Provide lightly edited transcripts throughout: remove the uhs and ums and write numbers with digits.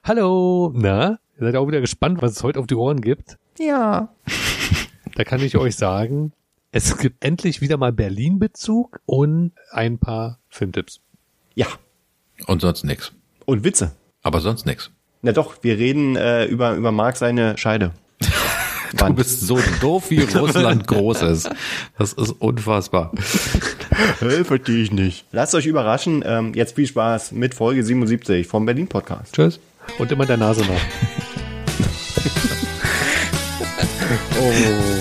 Hallo, na, ihr seid auch wieder gespannt, was es heute auf die Ohren gibt? Ja. Da kann ich euch sagen, es gibt endlich wieder mal Berlin-Bezug und ein paar Filmtipps. Ja. Und sonst nix. Und Witze. Aber sonst nix. Na doch, wir reden über Mark seine Scheide. Du bist so doof, wie Russland groß ist. Das ist unfassbar. Verstehe ich nicht. Lasst euch überraschen. Jetzt viel Spaß mit Folge 77 vom Berlin Podcast. Tschüss. Und immer der Nase nach. Oh.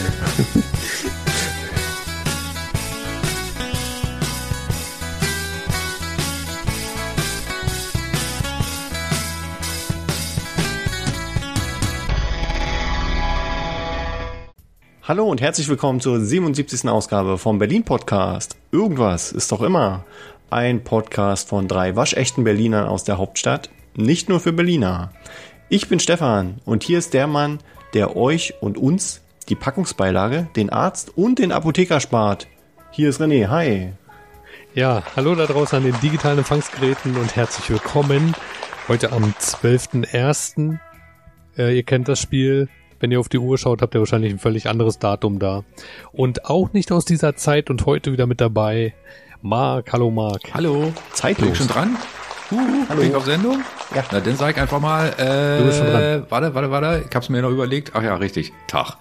Hallo und herzlich willkommen zur 77. Ausgabe vom Berlin Podcast. Irgendwas ist doch immer ein Podcast von 3 waschechten Berlinern aus der Hauptstadt, nicht nur für Berliner. Ich bin Stefan und hier ist der Mann, der euch und uns die Packungsbeilage, den Arzt und den Apotheker spart. Hier ist René, hi. Ja, hallo da draußen an den digitalen Empfangsgeräten und herzlich willkommen. Heute am 12.01. Ihr kennt das Spiel. Wenn ihr auf die Uhr schaut, habt ihr wahrscheinlich ein völlig anderes Datum da. Und auch nicht aus dieser Zeit und heute wieder mit dabei, Marc. Hallo Marc. Hallo. Zeitlos. Bin ich schon dran? Hallo. Bin ich auf Sendung? Ja. Na, dann sag ich einfach mal, Du bist schon dran. Warte. Ich hab's mir noch überlegt. Ach ja, richtig. Tag.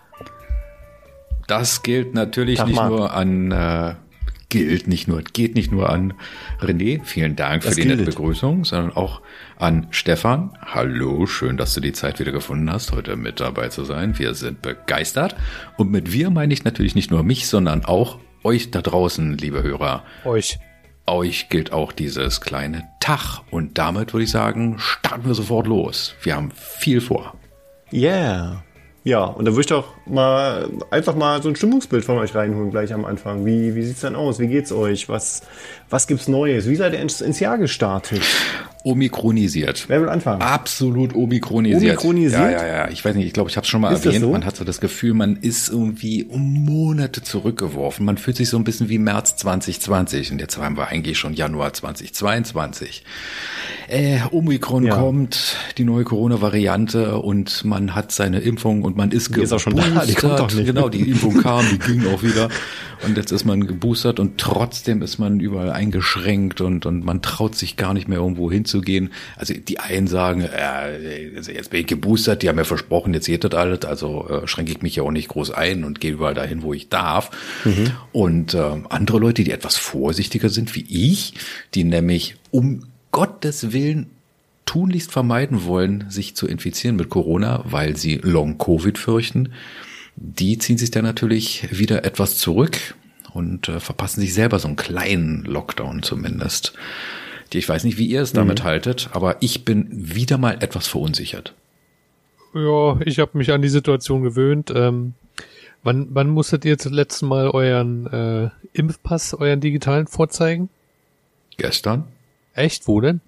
Das gilt natürlich Tag, nicht Marc. nur an, geht nicht nur an René. Vielen Dank für Das die nette gilt. Begrüßung, sondern auch an Stefan. Hallo, schön, dass du die Zeit wieder gefunden hast, heute mit dabei zu sein. Wir sind begeistert. Und mit wir meine ich natürlich nicht nur mich, sondern auch euch da draußen, liebe Hörer. Euch gilt auch dieses kleine Tag. Und damit würde ich sagen, starten wir sofort los. Wir haben viel vor. Yeah. Ja, und da würde ich doch mal einfach mal so ein Stimmungsbild von euch reinholen gleich am Anfang. Wie sieht's denn aus? Wie geht's euch? Was gibt's Neues? Wie seid ihr ins Jahr gestartet? Omikronisiert. Wer will anfangen? Absolut omikronisiert. Omikronisiert? Ja. Ich weiß nicht, ich glaube, ich habe es schon mal Ist das erwähnt. so? Man hat so das Gefühl, man ist irgendwie um Monate zurückgeworfen. Man fühlt sich so ein bisschen wie März 2020. Und jetzt haben wir eigentlich schon Januar 2022. Omikron kommt, die neue Corona-Variante, und man hat seine Impfung und man ist Die ist auch schon da, die kommt doch nicht. Genau, die Impfung kam, die ging auch wieder. Und jetzt ist man geboostert und trotzdem ist man überall eingeschränkt und man traut sich gar nicht mehr irgendwo hinzugehen. Also die einen sagen, also jetzt bin ich geboostert, die haben ja versprochen, jetzt geht das alles, also schränke ich mich ja auch nicht groß ein und gehe überall dahin, wo ich darf. Und andere Leute, die etwas vorsichtiger sind wie ich, die nämlich um Gottes Willen tunlichst vermeiden wollen, sich zu infizieren mit Corona, weil sie Long-Covid fürchten, die ziehen sich dann natürlich wieder etwas zurück und verpassen sich selber so einen kleinen Lockdown zumindest. Ich weiß nicht, wie ihr es damit haltet, aber ich bin wieder mal etwas verunsichert. Ja, ich habe mich an die Situation gewöhnt. Wann musstet ihr das letzte Mal euren Impfpass, euren digitalen vorzeigen? Gestern? Echt? Wo denn?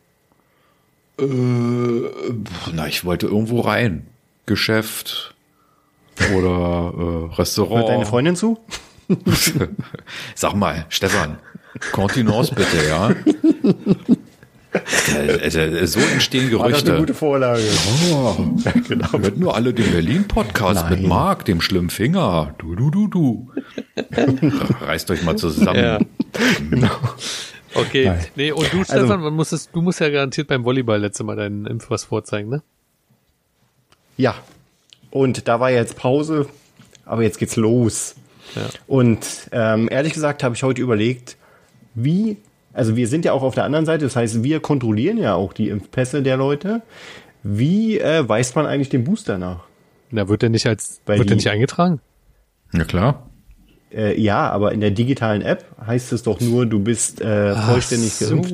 Ich wollte irgendwo rein. Geschäft oder Restaurant. Hört deine Freundin zu? Sag mal, Stefan, Kontinence bitte, ja? So entstehen War das Gerüchte. eine gute Vorlage? Oh, genau. Hört nur alle den Berlin-Podcast mit Marc, dem schlimmen Finger. Du. Reißt euch mal zusammen. Ja. Genau. Okay. Nein. Nee, und du, Stefan, du musst ja garantiert beim Volleyball letztes Mal deinen Impfpass vorzeigen, ne? Ja. Und da war jetzt Pause, aber jetzt geht's los. Ja. Und ehrlich gesagt habe ich heute überlegt, also wir sind ja auch auf der anderen Seite, das heißt, wir kontrollieren ja auch die Impfpässe der Leute. Wie weist man eigentlich den Booster nach? Na, wird der nicht eingetragen? Ja, klar. Ja, aber in der digitalen App heißt es doch nur, du bist vollständig geimpft.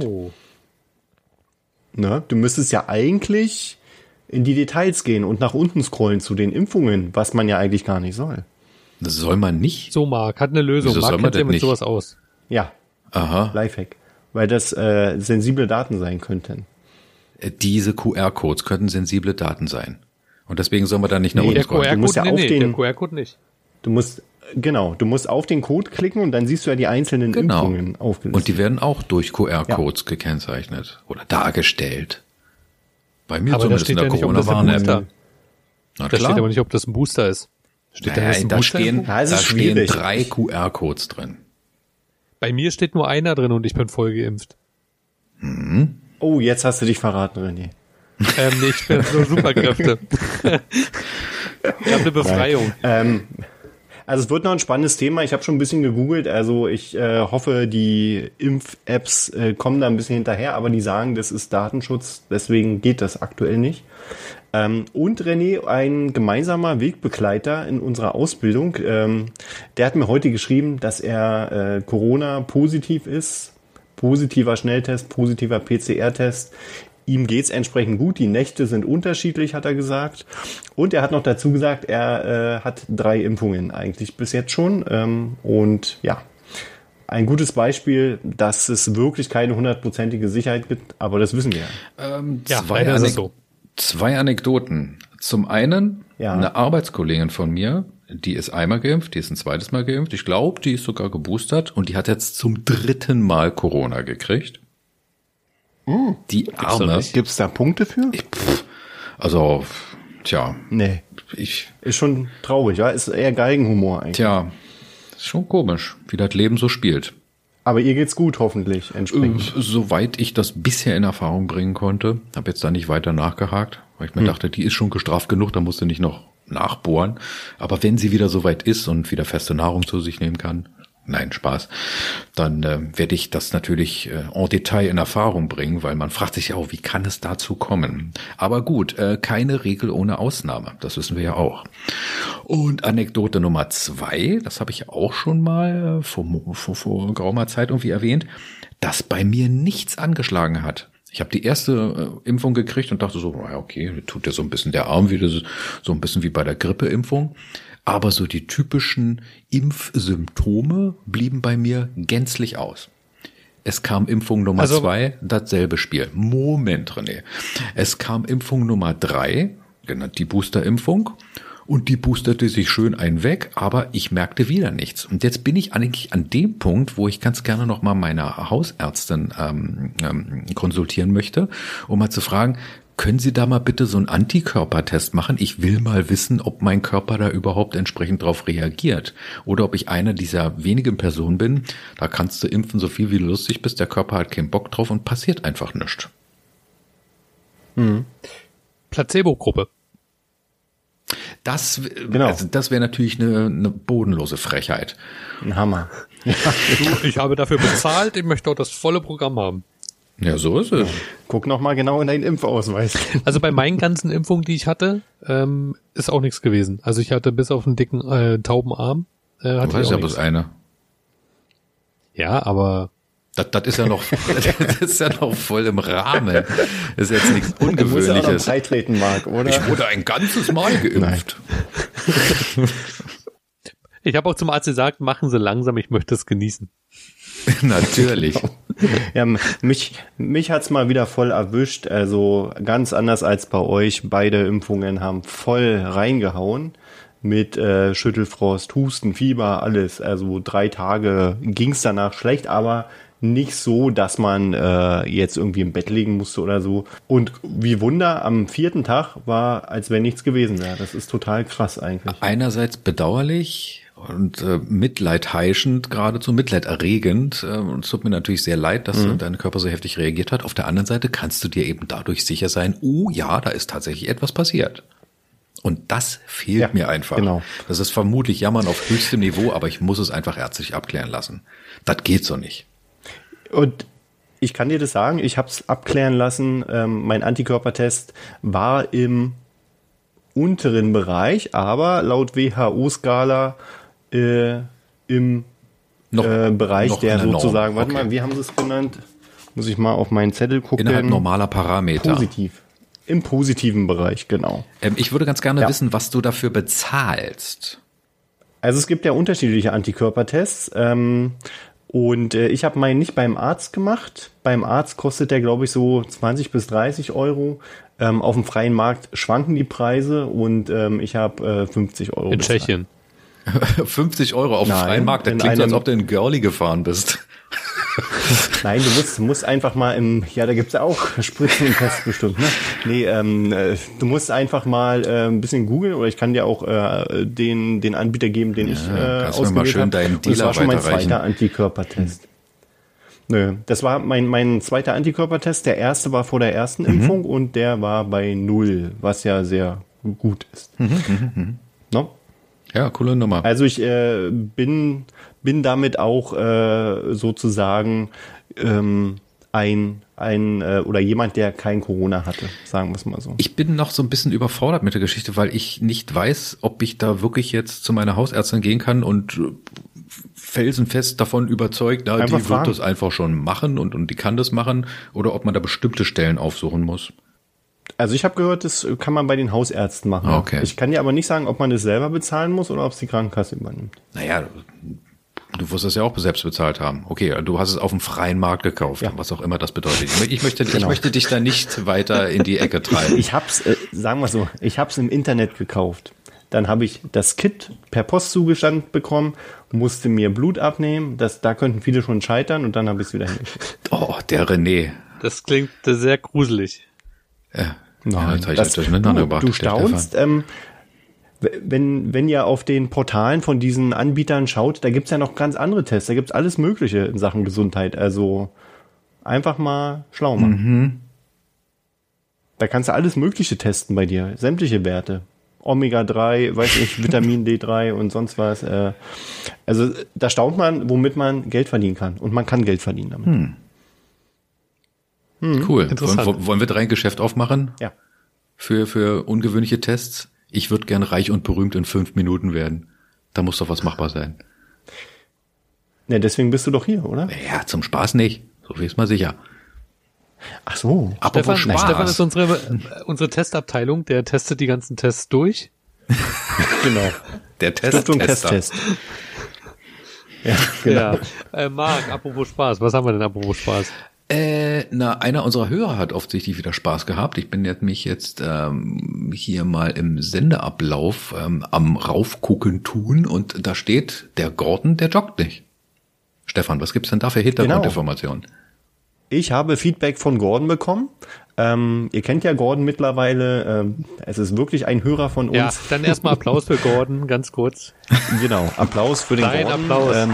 Ne? Du müsstest ja eigentlich in die Details gehen und nach unten scrollen zu den Impfungen, was man ja eigentlich gar nicht soll. Das soll man nicht? So, Marc, hat eine Lösung. Wieso soll Marc man kennt ja das mit nicht? sowas aus. Ja, Aha. Lifehack. Weil das sensible Daten sein könnten. Diese QR-Codes könnten sensible Daten sein. Und deswegen soll man da nicht nach Nee, unten Der scrollen. Du musst ja QR-Code, auf der den- QR-Code nicht. Du musst auf den Code klicken und dann siehst du ja die einzelnen Genau. Impfungen aufgelistet. Und die werden auch durch QR-Codes gekennzeichnet oder dargestellt. Bei mir Aber da zumindest steht in der ja nicht, ob das ein Corona-Warn-App. Booster. Na Da steht aber klar. nicht, ob das ein Booster ist. Steht Naja, das ein da Booster? stehen Ja, es ist 3 QR-Codes drin. Bei mir steht nur einer drin und ich bin voll geimpft. Oh, jetzt hast du dich verraten, René. Nee, ich bin so Superkräfte. Ich habe eine Befreiung. Also es wird noch ein spannendes Thema. Ich habe schon ein bisschen gegoogelt. Also ich hoffe, die Impf-Apps kommen da ein bisschen hinterher, aber die sagen, das ist Datenschutz, deswegen geht das aktuell nicht. Und René, ein gemeinsamer Wegbegleiter in unserer Ausbildung, der hat mir heute geschrieben, dass er Corona positiv ist. Positiver Schnelltest, positiver PCR-Test. Ihm geht's entsprechend gut. Die Nächte sind unterschiedlich, hat er gesagt. Und er hat noch dazu gesagt, er hat 3 Impfungen eigentlich bis jetzt schon. Und ja, ein gutes Beispiel, dass es wirklich keine 100%ige Sicherheit gibt. Aber das wissen wir ja. Ja, leider ist es so. 2 Anekdoten. Zum einen, Ja. eine Arbeitskollegin von mir, die ist einmal geimpft, die ist ein zweites Mal geimpft. Ich glaube, die ist sogar geboostert und die hat jetzt zum 3. Mal Corona gekriegt. Die Arme. Gibt's da Punkte für? Also, tja, Nee. ich, Ist schon traurig, ja? Ist eher Geigenhumor eigentlich. tja, ist schon komisch, wie das Leben so spielt. Aber ihr geht's gut, hoffentlich, entsprechend. Soweit ich das bisher in Erfahrung bringen konnte, habe jetzt da nicht weiter nachgehakt, weil ich mir dachte, die ist schon gestraft genug, da musst du nicht noch nachbohren. Aber wenn sie wieder soweit ist und wieder feste Nahrung zu sich nehmen kann, nein, Spaß, dann werde ich das natürlich en Detail in Erfahrung bringen, weil man fragt sich ja auch, wie kann es dazu kommen? Aber gut, keine Regel ohne Ausnahme, das wissen wir ja auch. Und Anekdote Nummer 2, das habe ich auch schon mal vor geraumer Zeit irgendwie erwähnt, dass bei mir nichts angeschlagen hat. Ich habe die erste Impfung gekriegt und dachte so, ja okay, tut ja so ein bisschen der Arm wieder, so ein bisschen wie bei der Grippeimpfung. Aber so die typischen Impfsymptome blieben bei mir gänzlich aus. Es kam Impfung Nummer 2, dasselbe Spiel. Moment, René. Es kam Impfung Nummer 3, genannt die Boosterimpfung, und die boosterte sich schön einen weg, aber ich merkte wieder nichts. Und jetzt bin ich eigentlich an dem Punkt, wo ich ganz gerne noch mal meine Hausärztin konsultieren möchte, um mal zu fragen, können Sie da mal bitte so einen Antikörpertest machen? Ich will mal wissen, ob mein Körper da überhaupt entsprechend drauf reagiert. Oder ob ich einer dieser wenigen Personen bin, da kannst du impfen, so viel wie du lustig bist, der Körper hat keinen Bock drauf und passiert einfach nichts. Placebo-Gruppe. Das, Genau. also das wäre natürlich eine bodenlose Frechheit. Ein Hammer. Du, ich habe dafür bezahlt, ich möchte auch das volle Programm haben. Ja, so ist es. Guck noch mal genau in deinen Impfausweis. Also bei meinen ganzen Impfungen, die ich hatte, ist auch nichts gewesen. Also ich hatte bis auf einen dicken tauben Arm. Du Hatte ich weißt auch ja nichts. bloß eine. Ja, aber Das ist ja noch, das ist ja noch voll im Rahmen. Das ist jetzt nichts Du musst ja auch noch Ungewöhnliches. beitreten, Marc, oder? Ich wurde ein ganzes Mal geimpft. ich habe auch zum Arzt gesagt, machen Sie langsam, ich möchte es genießen. Natürlich. Ja, mich hat's mal wieder voll erwischt. Also ganz anders als bei euch. Beide Impfungen haben voll reingehauen. Mit Schüttelfrost, Husten, Fieber, alles. Also 3 Tage ging's danach schlecht, aber nicht so, dass man jetzt irgendwie im Bett liegen musste oder so. Und wie Wunder, am 4. Tag war, als wenn nichts gewesen wäre. Das ist total krass eigentlich. Einerseits bedauerlich und mitleidheischend, geradezu mitleiderregend. Und es tut mir natürlich sehr leid, dass dein Körper so heftig reagiert hat. Auf der anderen Seite kannst du dir eben dadurch sicher sein, oh ja, da ist tatsächlich etwas passiert. Und das fehlt Ja, mir einfach. genau. Das ist vermutlich Jammern auf höchstem Niveau, aber ich muss es einfach ärztlich abklären lassen. Das geht so nicht. Und ich kann dir das sagen, ich habe es abklären lassen. Mein Antikörpertest war im unteren Bereich, aber laut WHO-Skala im Bereich, noch der in der Norm. sozusagen, warte Okay. mal, wie haben sie es genannt? Muss ich mal auf meinen Zettel gucken. Innerhalb normaler Parameter. Positiv. Im positiven Bereich, genau. Ich würde ganz gerne Ja. wissen, was du dafür bezahlst. Also es gibt ja unterschiedliche Antikörpertests. Und ich habe meinen nicht beim Arzt gemacht. Beim Arzt kostet der, glaube ich, so 20 bis 30 Euro. Auf dem freien Markt schwanken die Preise und ich habe 50 Euro In bezahlt. Tschechien. 50 Euro auf dem Nein, freien Markt. Das in klingt so, als einem- ob du in Girlie gefahren bist. Nein, du musst einfach mal da gibt's ja auch Spritzen und Tests bestimmt, ne? Nee, du musst einfach mal ein bisschen googeln oder ich kann dir auch den Anbieter geben, den ich ausgewählt habe. Das war schon mein zweiter Antikörpertest. Nö, das war mein zweiter Antikörpertest. Der erste war vor der ersten Impfung und der war bei 0, was ja sehr gut ist. No? Ja, coole Nummer. Also ich bin damit auch sozusagen oder jemand, der kein Corona hatte, sagen wir es mal so. Ich bin noch so ein bisschen überfordert mit der Geschichte, weil ich nicht weiß, ob ich da wirklich jetzt zu meiner Hausärztin gehen kann und felsenfest davon überzeugt, die wird das einfach schon machen und die kann das machen, oder ob man da bestimmte Stellen aufsuchen muss. Also ich habe gehört, das kann man bei den Hausärzten machen. Okay. Ich kann dir aber nicht sagen, ob man das selber bezahlen muss oder ob es die Krankenkasse übernimmt. Naja, du wirst das ja auch selbst bezahlt haben. Okay, du hast es auf dem freien Markt gekauft, was auch immer das bedeutet. Ich möchte dich da nicht weiter in die Ecke treiben. Ich hab's, sagen wir so, ich hab's im Internet gekauft. Dann habe ich das Kit per Post zugesandt bekommen, musste mir Blut abnehmen. Da könnten viele schon scheitern und dann habe ich es wieder hingeschickt. Oh, der René. Das klingt sehr gruselig. Nein, du staunst, wenn ihr auf den Portalen von diesen Anbietern schaut, da gibt's ja noch ganz andere Tests, da gibt's alles Mögliche in Sachen Gesundheit, also einfach mal schlau machen. Da kannst du alles Mögliche testen bei dir, sämtliche Werte. Omega-3, weiß ich, Vitamin D3 und sonst was. Also da staunt man, womit man Geld verdienen kann. Und man kann Geld verdienen damit. Cool. Wollen wir 3 Geschäft aufmachen? Ja. Für ungewöhnliche Tests? Ich würde gern reich und berühmt in 5 Minuten werden. Da muss doch was machbar sein. Ja, deswegen bist du doch hier, oder? Ja, zum Spaß nicht. So viel ist mal sicher. Ach so. Aber Stefan ist unsere Testabteilung, der testet die ganzen Tests durch. Genau. Der Testtest. Ja, genau. Ja. Marc, apropos Spaß, was haben wir denn apropos Spaß? Einer unserer Hörer hat offensichtlich wieder Spaß gehabt. Ich bin mich jetzt hier mal im Sendeablauf am Raufgucken tun und da steht, der Gordon, der joggt nicht. Stefan, was gibt's denn da für Hintergrundinformationen? Genau. Ich habe Feedback von Gordon bekommen. Ihr kennt ja Gordon mittlerweile. Es ist wirklich ein Hörer von uns. Ja, dann erstmal Applaus für Gordon, ganz kurz. Genau, Applaus für den Dein Gordon. Applaus.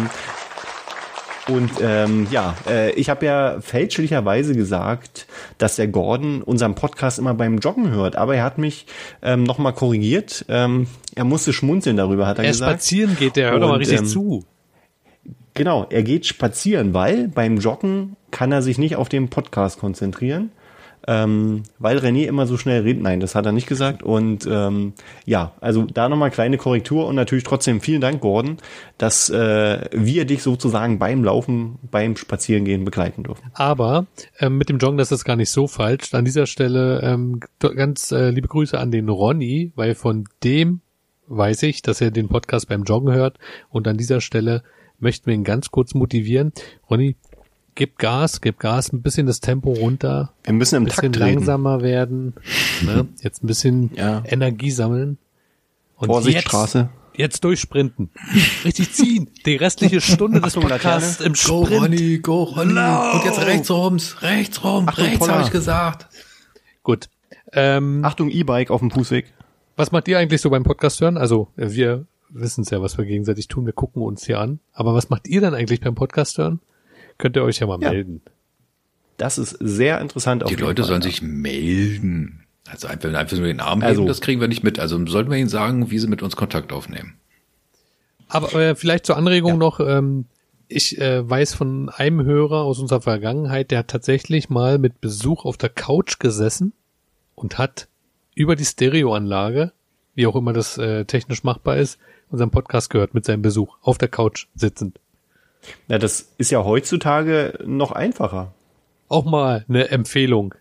Ich habe ja fälschlicherweise gesagt, dass der Gordon unseren Podcast immer beim Joggen hört. Aber er hat mich nochmal korrigiert. Er musste schmunzeln darüber, hat er gesagt. Spazieren geht, der hört doch mal richtig zu. Genau, er geht spazieren, weil beim Joggen kann er sich nicht auf den Podcast konzentrieren, weil René immer so schnell redet. Nein, das hat er nicht gesagt. Und also da nochmal kleine Korrektur und natürlich trotzdem vielen Dank, Gordon, dass wir dich sozusagen beim Laufen, beim Spazierengehen begleiten dürfen. Aber mit dem Joggen, das ist gar nicht so falsch. An dieser Stelle ganz liebe Grüße an den Ronny, weil von dem weiß ich, dass er den Podcast beim Joggen hört. Und an dieser Stelle möchten wir ihn ganz kurz motivieren. Ronny, gib Gas, ein bisschen das Tempo runter. Wir müssen im Takt treten. Ein bisschen langsamer werden. Ne? Jetzt ein bisschen Energie sammeln. Und Vorsicht, Straße. Jetzt durchsprinten. Richtig ziehen. Die restliche Stunde des Podcasts im Sprint. Go, Ronny. Und jetzt rechts rum, habe ich gesagt. Gut. Achtung, E-Bike auf dem Fußweg. Was macht ihr eigentlich so beim Podcast hören? Also wir wissen es ja, was wir gegenseitig tun. Wir gucken uns hier an. Aber was macht ihr dann eigentlich beim Podcast hören? Könnt ihr euch ja mal melden. Das ist sehr interessant. Die Leute sollen sich melden. Also einfach nur den Arm heben, das kriegen wir nicht mit. Also sollten wir ihnen sagen, wie sie mit uns Kontakt aufnehmen. Aber vielleicht zur Anregung noch, ich weiß von einem Hörer aus unserer Vergangenheit, der hat tatsächlich mal mit Besuch auf der Couch gesessen und hat über die Stereoanlage, wie auch immer das technisch machbar ist, unseren Podcast gehört mit seinem Besuch auf der Couch sitzend. Ja, das ist ja heutzutage noch einfacher. Auch mal eine Empfehlung.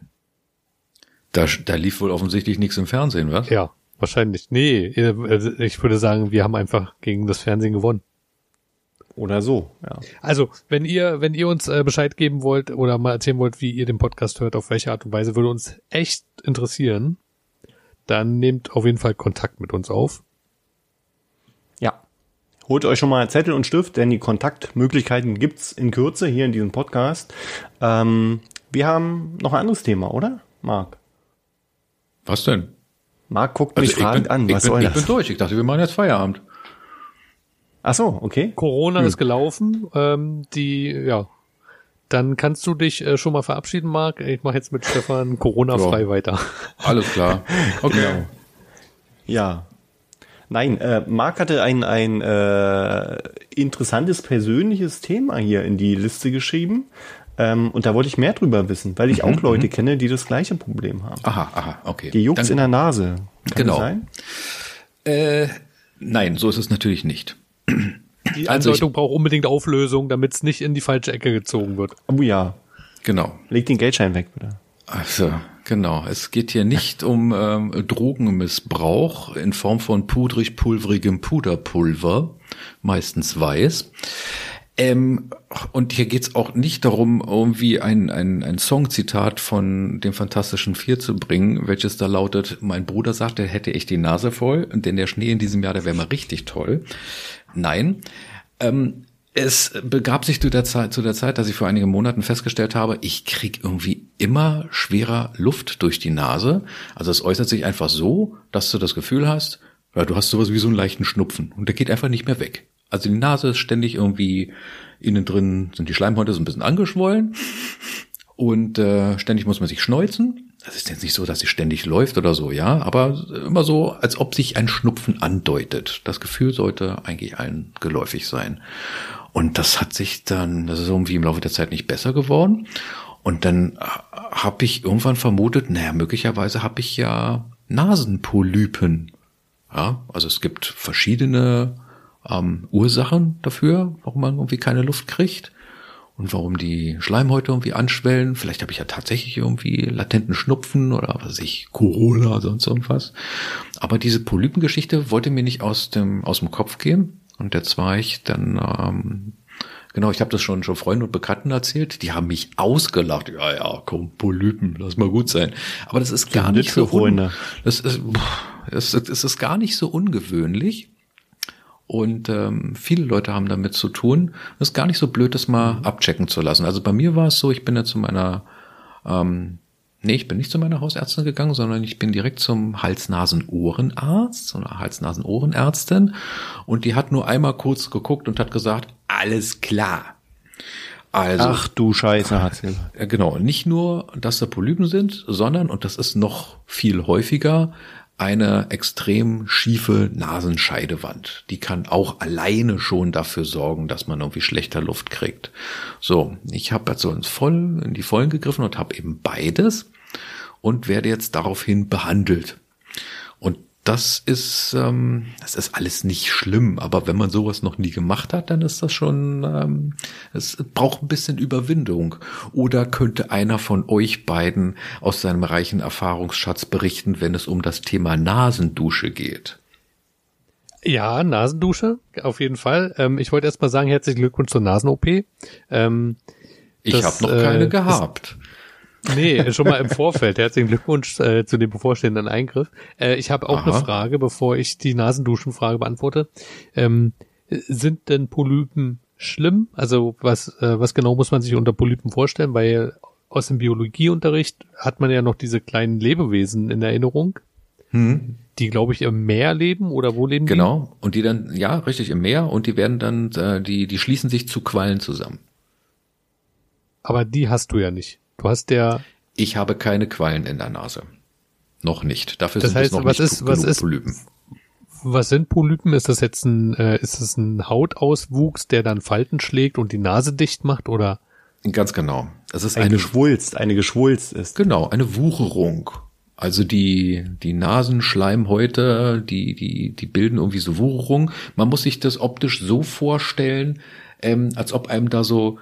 Da lief wohl offensichtlich nichts im Fernsehen, was? Ja, wahrscheinlich. Nee, ich würde sagen, wir haben einfach gegen das Fernsehen gewonnen. Oder so, ja. Also, wenn ihr uns Bescheid geben wollt oder mal erzählen wollt, wie ihr den Podcast hört, auf welche Art und Weise, würde uns echt interessieren, dann nehmt auf jeden Fall Kontakt mit uns auf. Ja. Holt euch schon mal Zettel und Stift, denn die Kontaktmöglichkeiten gibt's in Kürze hier in diesem Podcast. Wir haben noch ein anderes Thema, oder, Marc? Was denn? Marc guckt mich fragend an. Was soll das? Ich bin durch. Ich dachte, wir machen jetzt Feierabend. Ach so, okay. Corona ist gelaufen. Dann kannst du dich schon mal verabschieden, Marc. Ich mache jetzt mit Stefan Corona-frei weiter. Alles klar. Okay. Ja. Nein, Marc hatte ein interessantes persönliches Thema hier in die Liste geschrieben. Und da wollte ich mehr drüber wissen, weil ich auch Leute kenne, die das gleiche Problem haben. Aha, okay. Die juckt's in der Nase. Kann das sein? Nein, so ist es natürlich nicht. Die Andeutung braucht unbedingt Auflösung, damit es nicht in die falsche Ecke gezogen wird. Oh ja. Genau. Leg den Geldschein weg, bitte. Also, genau. Es geht hier nicht um Drogenmissbrauch in Form von pudrig-pulverigem Puderpulver, meistens weiß. Und hier geht's auch nicht darum, irgendwie ein Songzitat von dem Fantastischen Vier zu bringen, welches da lautet: Mein Bruder sagt, er hätte echt die Nase voll, denn der Schnee in diesem Jahr, der wäre mal richtig toll. Nein, es begab sich zu der Zeit, dass ich vor einigen Monaten festgestellt habe, ich krieg irgendwie immer schwerer Luft durch die Nase. Also es äußert sich einfach so, dass du das Gefühl hast, ja, du hast sowas wie so einen leichten Schnupfen und der geht einfach nicht mehr weg. Also die Nase ist ständig irgendwie, innen drin sind die Schleimhäute so ein bisschen angeschwollen und ständig muss man sich schneuzen. Das ist jetzt nicht so, dass sie ständig läuft oder so, ja, aber immer so, als ob sich ein Schnupfen andeutet. Das Gefühl sollte eigentlich allen geläufig sein. Und das hat sich dann, das ist irgendwie im Laufe der Zeit nicht besser geworden. Und dann habe ich irgendwann vermutet, möglicherweise habe ich ja Nasenpolypen. Ja, also es gibt verschiedene Ursachen dafür, warum man irgendwie keine Luft kriegt und warum die Schleimhäute irgendwie anschwellen. Vielleicht habe ich ja tatsächlich irgendwie latenten Schnupfen oder Corona, sonst irgendwas. Aber diese Polypengeschichte wollte mir nicht aus dem Kopf gehen. Und jetzt war ich dann, ich habe das schon Freunden und Bekannten erzählt, die haben mich ausgelacht. Ja, komm, Polypen, lass mal gut sein. Aber das ist gar nicht so Freunde. Es ist gar nicht so ungewöhnlich. Und viele Leute haben damit zu tun. Es ist gar nicht so blöd, das mal abchecken zu lassen. Also bei mir war es so, ich bin ja zu meiner, ich bin nicht zu meiner Hausärztin gegangen, sondern ich bin direkt zum Hals-Nasen-Ohrenarzt, so einer Hals-Nasen-Ohrenärztin. Und die hat nur einmal kurz geguckt und hat gesagt, alles klar. Also, ach du Scheiße, hat sie gesagt. Genau, nicht nur, dass da Polypen sind, sondern, und das ist noch viel häufiger, eine extrem schiefe Nasenscheidewand. Die kann auch alleine schon dafür sorgen, dass man irgendwie schlechter Luft kriegt. So, ich habe also in die Vollen gegriffen und habe eben beides und werde jetzt daraufhin behandelt. Und das ist alles nicht schlimm, aber wenn man sowas noch nie gemacht hat, dann ist das schon, es braucht ein bisschen Überwindung. Oder könnte einer von euch beiden aus seinem reichen Erfahrungsschatz berichten, wenn es um das Thema Nasendusche geht? Ja, Nasendusche, auf jeden Fall. Ich wollte erst mal sagen, herzlichen Glückwunsch zur Nasen-OP. Ich habe noch keine gehabt. Nee, schon mal im Vorfeld. Herzlichen Glückwunsch zu dem bevorstehenden Eingriff. Ich habe auch eine Frage, bevor ich die Nasenduschenfrage beantworte. Sind denn Polypen schlimm? Also was genau muss man sich unter Polypen vorstellen? Weil aus dem Biologieunterricht hat man ja noch diese kleinen Lebewesen in Erinnerung, die, glaube ich, im Meer leben oder wo leben die? Genau, und die dann, ja, richtig, im Meer, und die werden dann, die schließen sich zu Quallen zusammen. Aber die hast du ja nicht. Du hast Ich habe keine Quallen in der Nase. Noch nicht. Dafür das sind heißt, es noch nicht genug Polypen. Was sind Polypen? Ist das jetzt ein Hautauswuchs, der dann Falten schlägt und die Nase dicht macht, oder? Ganz genau. Es ist eine Geschwulst ist. Genau, eine Wucherung. Also die Nasenschleimhäute, die bilden irgendwie so Wucherung. Man muss sich das optisch so vorstellen, als ob einem da so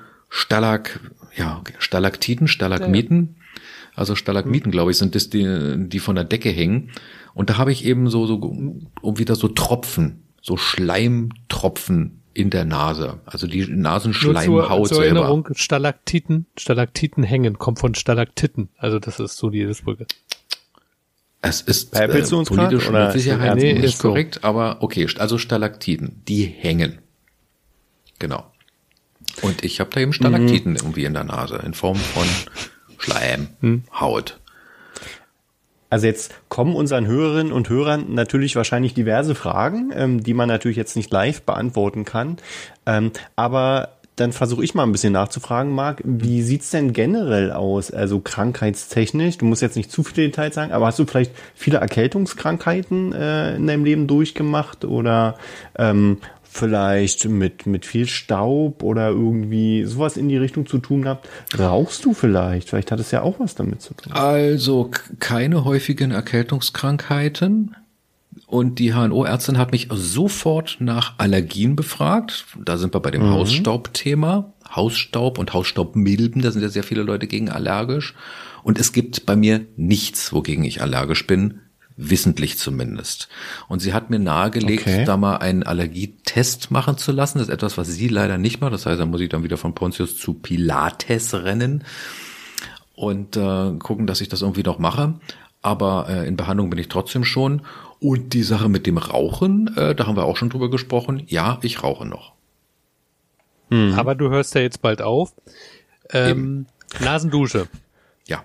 Stalagmiten, also Stalagmiten, glaube ich, sind das, die von der Decke hängen. Und da habe ich eben so wieder so Tropfen, so Schleimtropfen in der Nase. Also die Nasenschleimhaut zur Erinnerung, Stalaktiten hängen, kommt von Stalaktiten. Also das ist so die Brücke. Es ist politisch mit Sicherheit nicht ist so korrekt, aber okay, also Stalaktiten, die hängen. Genau. Und ich habe da eben Stalaktiten irgendwie in der Nase, in Form von Schleim, Haut. Also jetzt kommen unseren Hörerinnen und Hörern natürlich wahrscheinlich diverse Fragen, die man natürlich jetzt nicht live beantworten kann. Aber dann versuche ich mal ein bisschen nachzufragen, Marc. Wie sieht's denn generell aus, also krankheitstechnisch? Du musst jetzt nicht zu viele Details sagen, aber hast du vielleicht viele Erkältungskrankheiten in deinem Leben durchgemacht oder vielleicht mit viel Staub oder irgendwie sowas in die Richtung zu tun gehabt? Rauchst du vielleicht? Vielleicht hat es ja auch was damit zu tun. Also keine häufigen Erkältungskrankheiten. Und die HNO-Ärztin hat mich sofort nach Allergien befragt. Da sind wir bei dem Hausstaubthema. Hausstaub und Hausstaubmilben, da sind ja sehr viele Leute gegen allergisch. Und es gibt bei mir nichts, wogegen ich allergisch bin, wissentlich zumindest. Und sie hat mir nahegelegt, da mal einen Allergietest machen zu lassen. Das ist etwas, was sie leider nicht macht. Das heißt, da muss ich dann wieder von Pontius zu Pilates rennen und gucken, dass ich das irgendwie noch mache. Aber in Behandlung bin ich trotzdem schon. Und die Sache mit dem Rauchen, da haben wir auch schon drüber gesprochen. Ja, ich rauche noch. Aber du hörst ja jetzt bald auf. Nasendusche. Ja.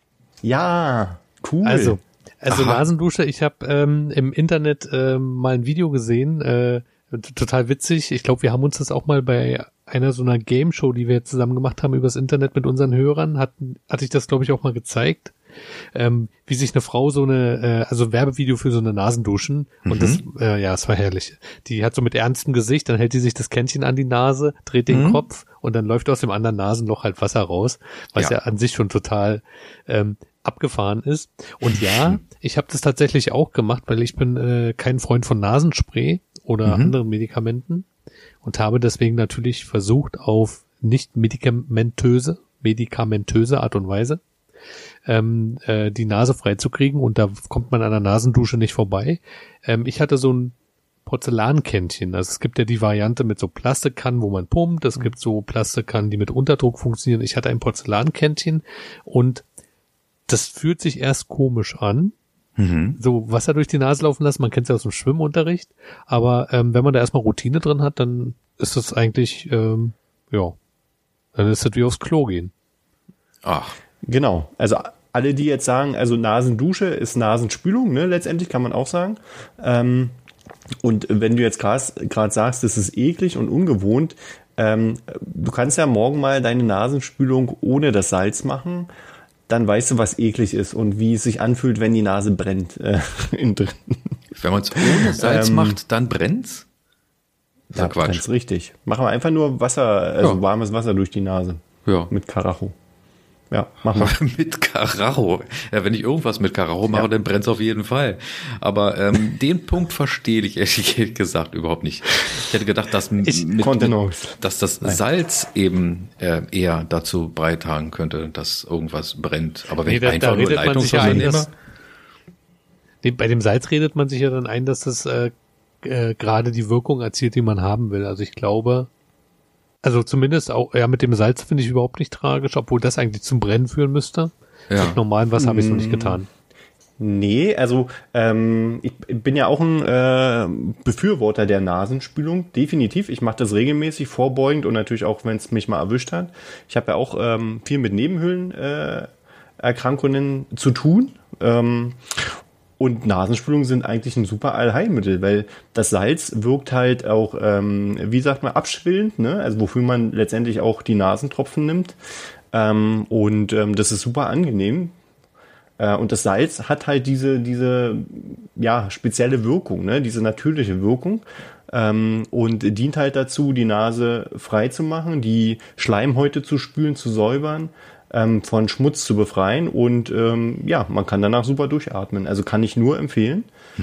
Ja, cool. Also Nasendusche, ich habe im Internet mal ein Video gesehen, total witzig. Ich glaube, wir haben uns das auch mal bei einer so einer Game Show, die wir zusammen gemacht haben übers Internet mit unseren Hörern, hatte ich das, glaube ich, auch mal gezeigt. Wie sich eine Frau so also Werbevideo für so eine Nasenduschen und das war herrlich. Die hat so mit ernstem Gesicht, dann hält die sich das Kännchen an die Nase, dreht den Kopf und dann läuft aus dem anderen Nasenloch halt Wasser raus, was ja an sich schon total abgefahren ist. Und ja, ich habe das tatsächlich auch gemacht, weil ich bin kein Freund von Nasenspray oder anderen Medikamenten und habe deswegen natürlich versucht, auf nicht medikamentöse Art und Weise die Nase frei zu kriegen und da kommt man an der Nasendusche nicht vorbei. Ich hatte so ein Porzellankännchen. Also es gibt ja die Variante mit so Plastikkannen, wo man pumpt. Es gibt so Plastikkannen, die mit Unterdruck funktionieren. Ich hatte ein Porzellankännchen und das fühlt sich erst komisch an. So Wasser durch die Nase laufen lassen. Man kennt es ja aus dem Schwimmunterricht. Aber wenn man da erstmal Routine drin hat, dann ist das eigentlich, dann ist das wie aufs Klo gehen. Ach. Genau, also alle, die jetzt sagen, also Nasendusche ist Nasenspülung, ne, letztendlich kann man auch sagen. Und wenn du jetzt gerade sagst, das ist eklig und ungewohnt, du kannst ja morgen mal deine Nasenspülung ohne das Salz machen, dann weißt du, was eklig ist und wie es sich anfühlt, wenn die Nase brennt. Innen drin. Wenn man es ohne Salz macht, dann brennt's? Ja, Quatsch. Brennt's richtig. Machen wir einfach nur Wasser, warmes Wasser durch die Nase. Ja. Mit Karacho. Ja, mach mal. Mit Karacho. Ja, wenn ich irgendwas mit Karacho mache, dann brennt's auf jeden Fall. Aber den Punkt verstehe ich ehrlich gesagt überhaupt nicht. Ich hätte gedacht, dass das Salz eben eher dazu beitragen könnte, dass irgendwas brennt. Aber wenn ich einfach nur Leitungswasser nehme... Bei dem Salz redet man sich ja dann ein, dass das gerade die Wirkung erzielt, die man haben will. Also ich glaube... Also zumindest auch, mit dem Salz finde ich überhaupt nicht tragisch, obwohl das eigentlich zum Brennen führen müsste. Ja. Mit normalem Wasser habe ich es noch nicht getan. Nee, also ich bin ja auch ein Befürworter der Nasenspülung, definitiv. Ich mache das regelmäßig, vorbeugend und natürlich auch, wenn es mich mal erwischt hat. Ich habe ja auch viel mit Nebenhöhlenerkrankungen zu tun. Und Nasenspülungen sind eigentlich ein super Allheilmittel, weil das Salz wirkt halt auch, wie sagt man, abschwillend, ne? Also wofür man letztendlich auch die Nasentropfen nimmt. Das ist super angenehm. Und das Salz hat halt diese spezielle Wirkung, ne? Diese natürliche Wirkung. Und dient halt dazu, die Nase frei zu machen, die Schleimhäute zu spülen, zu säubern, von Schmutz zu befreien und man kann danach super durchatmen. Also kann ich nur empfehlen.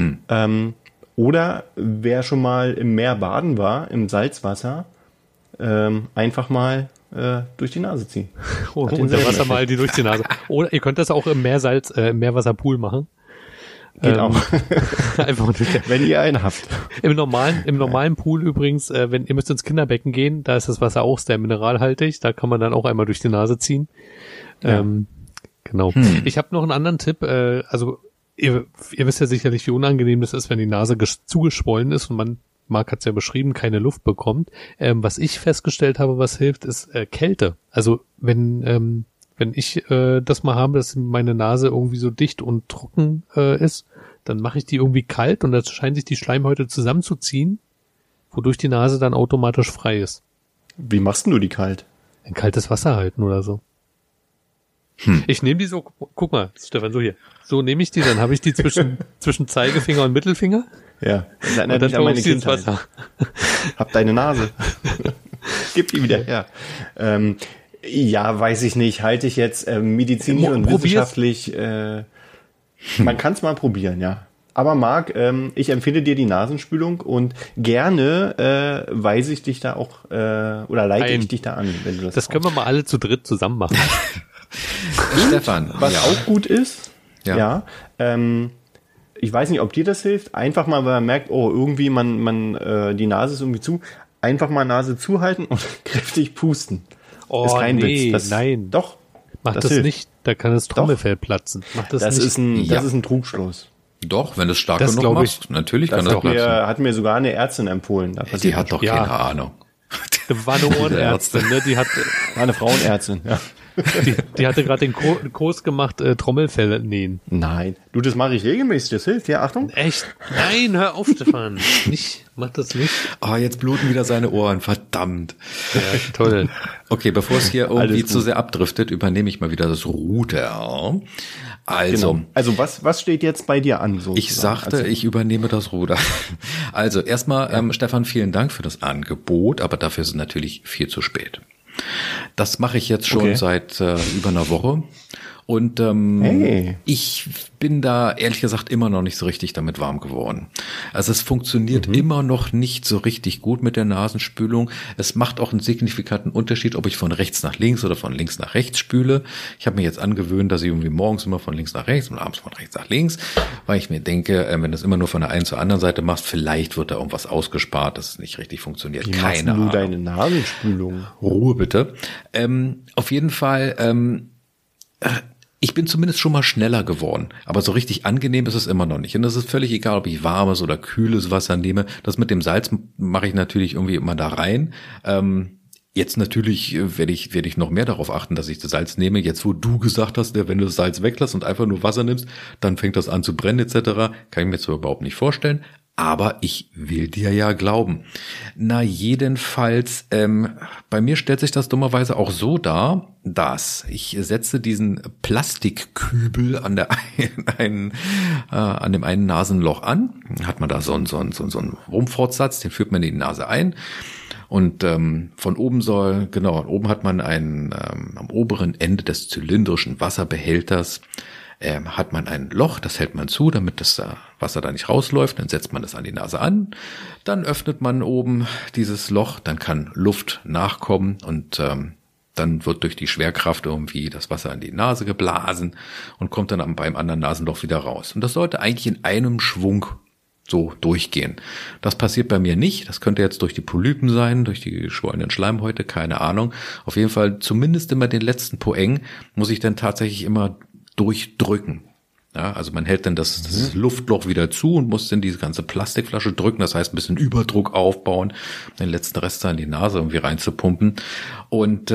Oder wer schon mal im Meer baden war, im Salzwasser, einfach mal durch die Nase ziehen. Unter Wasser mal die durch die Nase. Oder ihr könnt das auch im Meerwasserpool machen. Geht auch. Einfach wenn ihr einen habt. Im normalen Pool übrigens, wenn ihr müsst ins Kinderbecken gehen, da ist das Wasser auch sehr mineralhaltig, da kann man dann auch einmal durch die Nase ziehen. Ja. Genau. Ich habe noch einen anderen Tipp, also ihr wisst ja sicherlich, wie unangenehm das ist, wenn die Nase zugeschwollen ist und man, Marc hat's ja beschrieben, keine Luft bekommt. Was ich festgestellt habe, was hilft, ist Kälte. Also wenn ich das mal habe, dass meine Nase irgendwie so dicht und trocken ist, dann mache ich die irgendwie kalt und da scheinen sich die Schleimhäute zusammenzuziehen, wodurch die Nase dann automatisch frei ist. Wie machst denn du die kalt? In kaltes Wasser halten oder so. Ich nehme die so, guck mal, Stefan, so hier. So nehme ich die, dann habe ich die zwischen Zeigefinger und Mittelfinger. Ja, das erinnert Und mich an meine dann ins Kindheit. Wasser. Hab deine Nase. Gib die wieder her. Ja, weiß ich nicht. Halte ich jetzt medizinisch und wissenschaftlich. Man kann es mal probieren, ja. Aber Marc, ich empfehle dir die Nasenspülung und gerne weise ich dich da auch oder leite ich dich da an, wenn du das. Das können wir mal alle zu dritt zusammen machen. Stefan, was auch gut ist, ja. Ich weiß nicht, ob dir das hilft. Einfach mal, weil man merkt, oh, irgendwie die Nase ist irgendwie zu. Einfach mal Nase zuhalten und kräftig pusten. Oh, ist kein nee, Witz. nein. Doch. Mach das hilft. nicht, da kann das Trommelfell platzen. Mach das Das nicht. ist ein Trugschluss. Doch, wenn du es stark Das genug glaub ich. machst, natürlich kann das platzen. Hat mir sogar eine Ärztin empfohlen. Die hat doch Ja. keine Ahnung. Das war eine Ohrenärztin, ne? Die hat, War eine Frauenärztin, ja. die hatte gerade den Kurs gemacht, Trommelfell nähen. Nein. Du, das mache ich regelmäßig. Das hilft. Ja, Achtung. Echt? Nein, hör auf, Stefan. Mach das nicht. Oh, jetzt bluten wieder seine Ohren, verdammt. Ja, toll. Okay, bevor es hier irgendwie Alles gut. zu sehr abdriftet, übernehme ich mal wieder das Ruder. Also, Genau. Also was steht jetzt bei dir an? So ich sagte, ich übernehme das Ruder. Also erstmal, Stefan, vielen Dank für das Angebot, aber dafür ist es natürlich viel zu spät. Das mache ich jetzt schon seit über einer Woche. Und ich bin da ehrlich gesagt immer noch nicht so richtig damit warm geworden. Also es funktioniert immer noch nicht so richtig gut mit der Nasenspülung. Es macht auch einen signifikanten Unterschied, ob ich von rechts nach links oder von links nach rechts spüle. Ich habe mir jetzt angewöhnt, dass ich irgendwie morgens immer von links nach rechts und abends von rechts nach links, weil ich mir denke, wenn du es immer nur von der einen zur anderen Seite machst, vielleicht wird da irgendwas ausgespart, dass es nicht richtig funktioniert. Wie Keine machst du Ahnung. deine Nasenspülung? Ruhe bitte. Auf jeden Fall, ich bin zumindest schon mal schneller geworden, aber so richtig angenehm ist es immer noch nicht. Und das ist völlig egal, ob ich warmes oder kühles Wasser nehme. Das mit dem Salz mache ich natürlich irgendwie immer da rein. Jetzt natürlich werde ich noch mehr darauf achten, dass ich das Salz nehme. Jetzt, wo du gesagt hast, wenn du das Salz weglässt und einfach nur Wasser nimmst, dann fängt das an zu brennen etc. Kann ich mir zwar überhaupt nicht vorstellen. Aber ich will dir ja glauben. Na, jedenfalls, bei mir stellt sich das dummerweise auch so dar, dass ich setze diesen Plastikkübel an dem einen Nasenloch an. Hat man da so einen Rumpfortsatz, den führt man in die Nase ein. Und von oben oben hat man am oberen Ende des zylindrischen Wasserbehälters hat man ein Loch, das hält man zu, damit das Wasser da nicht rausläuft, dann setzt man das an die Nase an, dann öffnet man oben dieses Loch, dann kann Luft nachkommen und dann wird durch die Schwerkraft irgendwie das Wasser in die Nase geblasen und kommt dann beim anderen Nasenloch wieder raus. Und das sollte eigentlich in einem Schwung so durchgehen. Das passiert bei mir nicht, das könnte jetzt durch die Polypen sein, durch die geschwollenen Schleimhäute, keine Ahnung. Auf jeden Fall zumindest immer den letzten Poeng muss ich dann tatsächlich immer durchdrücken. Ja, also man hält dann das Luftloch wieder zu und muss dann diese ganze Plastikflasche drücken, das heißt ein bisschen Überdruck aufbauen, den letzten Rest da in die Nase irgendwie reinzupumpen. Und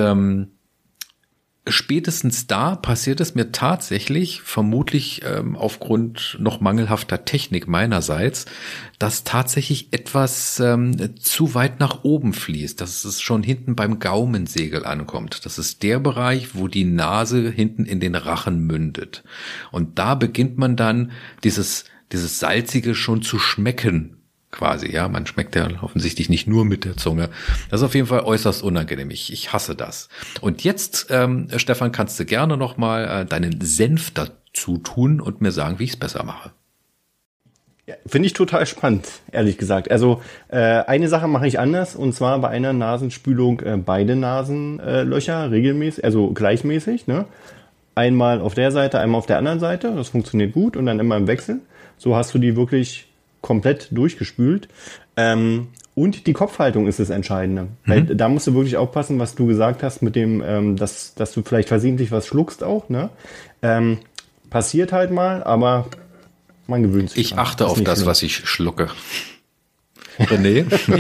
spätestens da passiert es mir tatsächlich, vermutlich aufgrund noch mangelhafter Technik meinerseits, dass tatsächlich etwas zu weit nach oben fließt, dass es schon hinten beim Gaumensegel ankommt. Das ist der Bereich, wo die Nase hinten in den Rachen mündet. Und da beginnt man dann dieses Salzige schon zu schmecken. Quasi, ja, man schmeckt ja offensichtlich nicht nur mit der Zunge. Das ist auf jeden Fall äußerst unangenehm. Ich hasse das. Und jetzt, Stefan, kannst du gerne nochmal deinen Senf dazu tun und mir sagen, wie ich es besser mache. Ja, finde ich total spannend, ehrlich gesagt. Also eine Sache mache ich anders, und zwar bei einer Nasenspülung beide Nasenlöcher regelmäßig, also gleichmäßig, ne? Einmal auf der Seite, einmal auf der anderen Seite. Das funktioniert gut und dann immer im Wechsel. So hast du die wirklich komplett durchgespült. Und die Kopfhaltung ist das Entscheidende. Weil da musst du wirklich aufpassen, was du gesagt hast mit dem, dass du vielleicht versehentlich was schluckst auch. Ne? Passiert halt mal, aber Man gewöhnt sich. Ich achte auf das, was ich schlucke. René?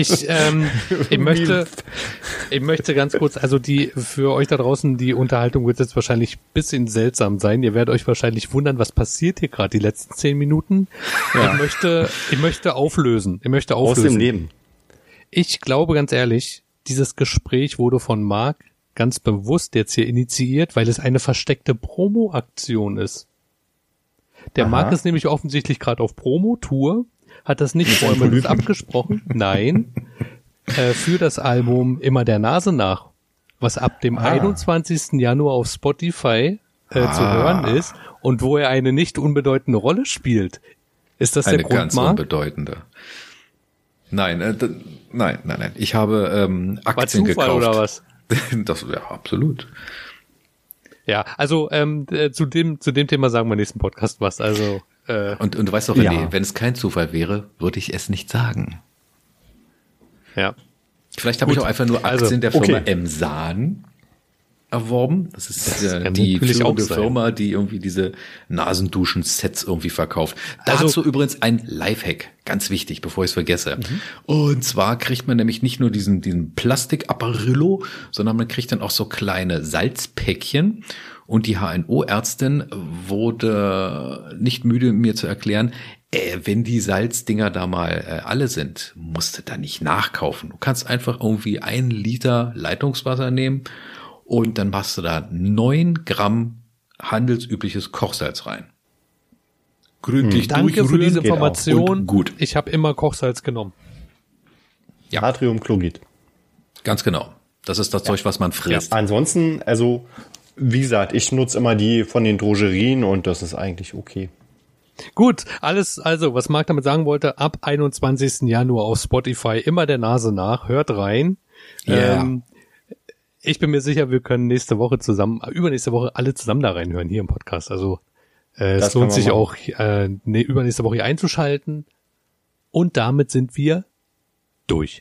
Ich möchte ganz kurz, also für euch da draußen, die Unterhaltung wird jetzt wahrscheinlich ein bisschen seltsam sein. Ihr werdet euch wahrscheinlich wundern, was passiert hier gerade die letzten 10 Minuten. Ja. Ich möchte auflösen. Aus dem Leben. Ich glaube ganz ehrlich, dieses Gespräch wurde von Marc ganz bewusst jetzt hier initiiert, weil es eine versteckte Promo-Aktion ist. Der Marc ist nämlich offensichtlich gerade auf Promo-Tour, hat das nicht vorher mit uns abgesprochen. Nein, für das Album Immer der Nase nach, was ab dem 21. Januar auf Spotify zu hören ist und wo er eine nicht unbedeutende Rolle spielt. Ist das der Grund, ganz Marc? Unbedeutende. Nein. Ich habe Aktien War Zufall gekauft. Oder was? Das ja absolut. Ja, also zu dem Thema sagen wir im nächsten Podcast was. Also und du weißt doch, René, wenn es kein Zufall wäre, würde ich es nicht sagen. Ja. Vielleicht habe ich auch einfach nur Aktien der Firma Emsan erworben. Das ist die führende Firma, die irgendwie diese Nasenduschen-Sets irgendwie verkauft. Dazu übrigens ein Lifehack, ganz wichtig, bevor ich es vergesse. Und zwar kriegt man nämlich nicht nur diesen Plastik-Apparillo, sondern man kriegt dann auch so kleine Salzpäckchen. Und die HNO-Ärztin wurde nicht müde, mir zu erklären, wenn die Salzdinger da mal alle sind, musst du da nicht nachkaufen. Du kannst einfach irgendwie 1 Liter Leitungswasser nehmen und dann machst du da 9 Gramm handelsübliches Kochsalz rein. Gründlich Danke für diese Information. Gut. Ich habe immer Kochsalz genommen. Ja. Natriumchlorid. Ganz genau. Das ist das Zeug, was man frisst. Ja. Ansonsten, also wie gesagt, ich nutze immer die von den Drogerien und das ist eigentlich okay. Gut, alles, also, was Marc damit sagen wollte, ab 21. Januar auf Spotify Immer der Nase nach, hört rein. Ja. Ich bin mir sicher, wir können übernächste Woche alle zusammen da reinhören, hier im Podcast. Also, es lohnt sich auch, übernächste Woche hier einzuschalten. Und damit sind wir durch.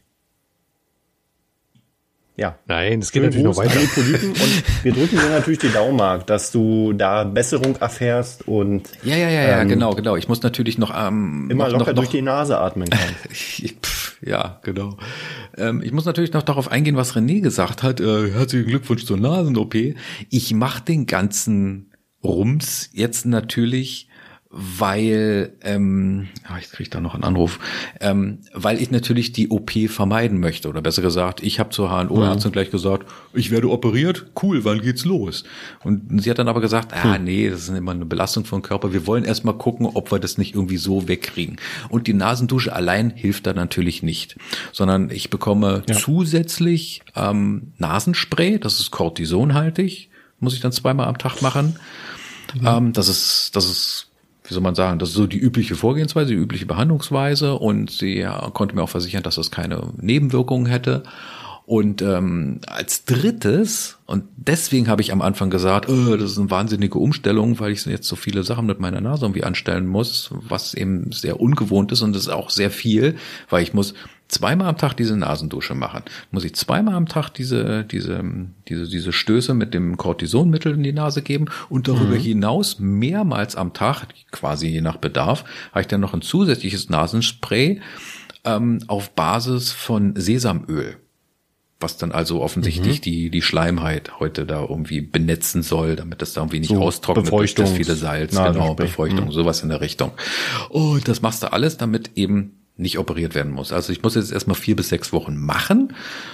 Ja. Nein, es geht natürlich noch weiter. Und wir drücken dir natürlich die Daumen, Marc, dass du da Besserung erfährst und Ja, genau. Ich muss natürlich noch immer locker durch die Nase atmen kannst. Ja, genau. Ich muss natürlich noch darauf eingehen, was René gesagt hat. Herzlichen Glückwunsch zur Nasen-OP. Ich mache den ganzen Rums jetzt natürlich, weil, ich kriege da noch einen Anruf, weil ich natürlich die OP vermeiden möchte. Oder besser gesagt, ich habe zur HNO-Ärztin gleich gesagt, ich werde operiert, cool, wann geht's los? Und sie hat dann aber gesagt, nee, das ist immer eine Belastung vom Körper. Wir wollen erst mal gucken, ob wir das nicht irgendwie so wegkriegen. Und die Nasendusche allein hilft da natürlich nicht. Sondern ich bekomme zusätzlich Nasenspray, das ist kortisonhaltig, muss ich dann 2-mal am Tag machen. Das ist wie soll man sagen, das ist so die übliche Vorgehensweise, die übliche Behandlungsweise und sie konnte mir auch versichern, dass das keine Nebenwirkungen hätte. Und als drittes, und deswegen habe ich am Anfang gesagt, das ist eine wahnsinnige Umstellung, weil ich jetzt so viele Sachen mit meiner Nase irgendwie anstellen muss, was eben sehr ungewohnt ist und das ist auch sehr viel, weil ich muss 2-mal am Tag diese Nasendusche machen. Muss ich 2-mal am Tag diese Stöße mit dem Cortisonmittel in die Nase geben und darüber hinaus mehrmals am Tag, quasi je nach Bedarf, habe ich dann noch ein zusätzliches Nasenspray auf Basis von Sesamöl, was dann also offensichtlich die Schleimhaut heute da irgendwie benetzen soll, damit das da irgendwie nicht austrocknet durch das viele Salz, Befeuchtung, sowas in der Richtung. Und das machst du alles, damit eben nicht operiert werden muss. Also ich muss jetzt erstmal 4 bis 6 Wochen machen.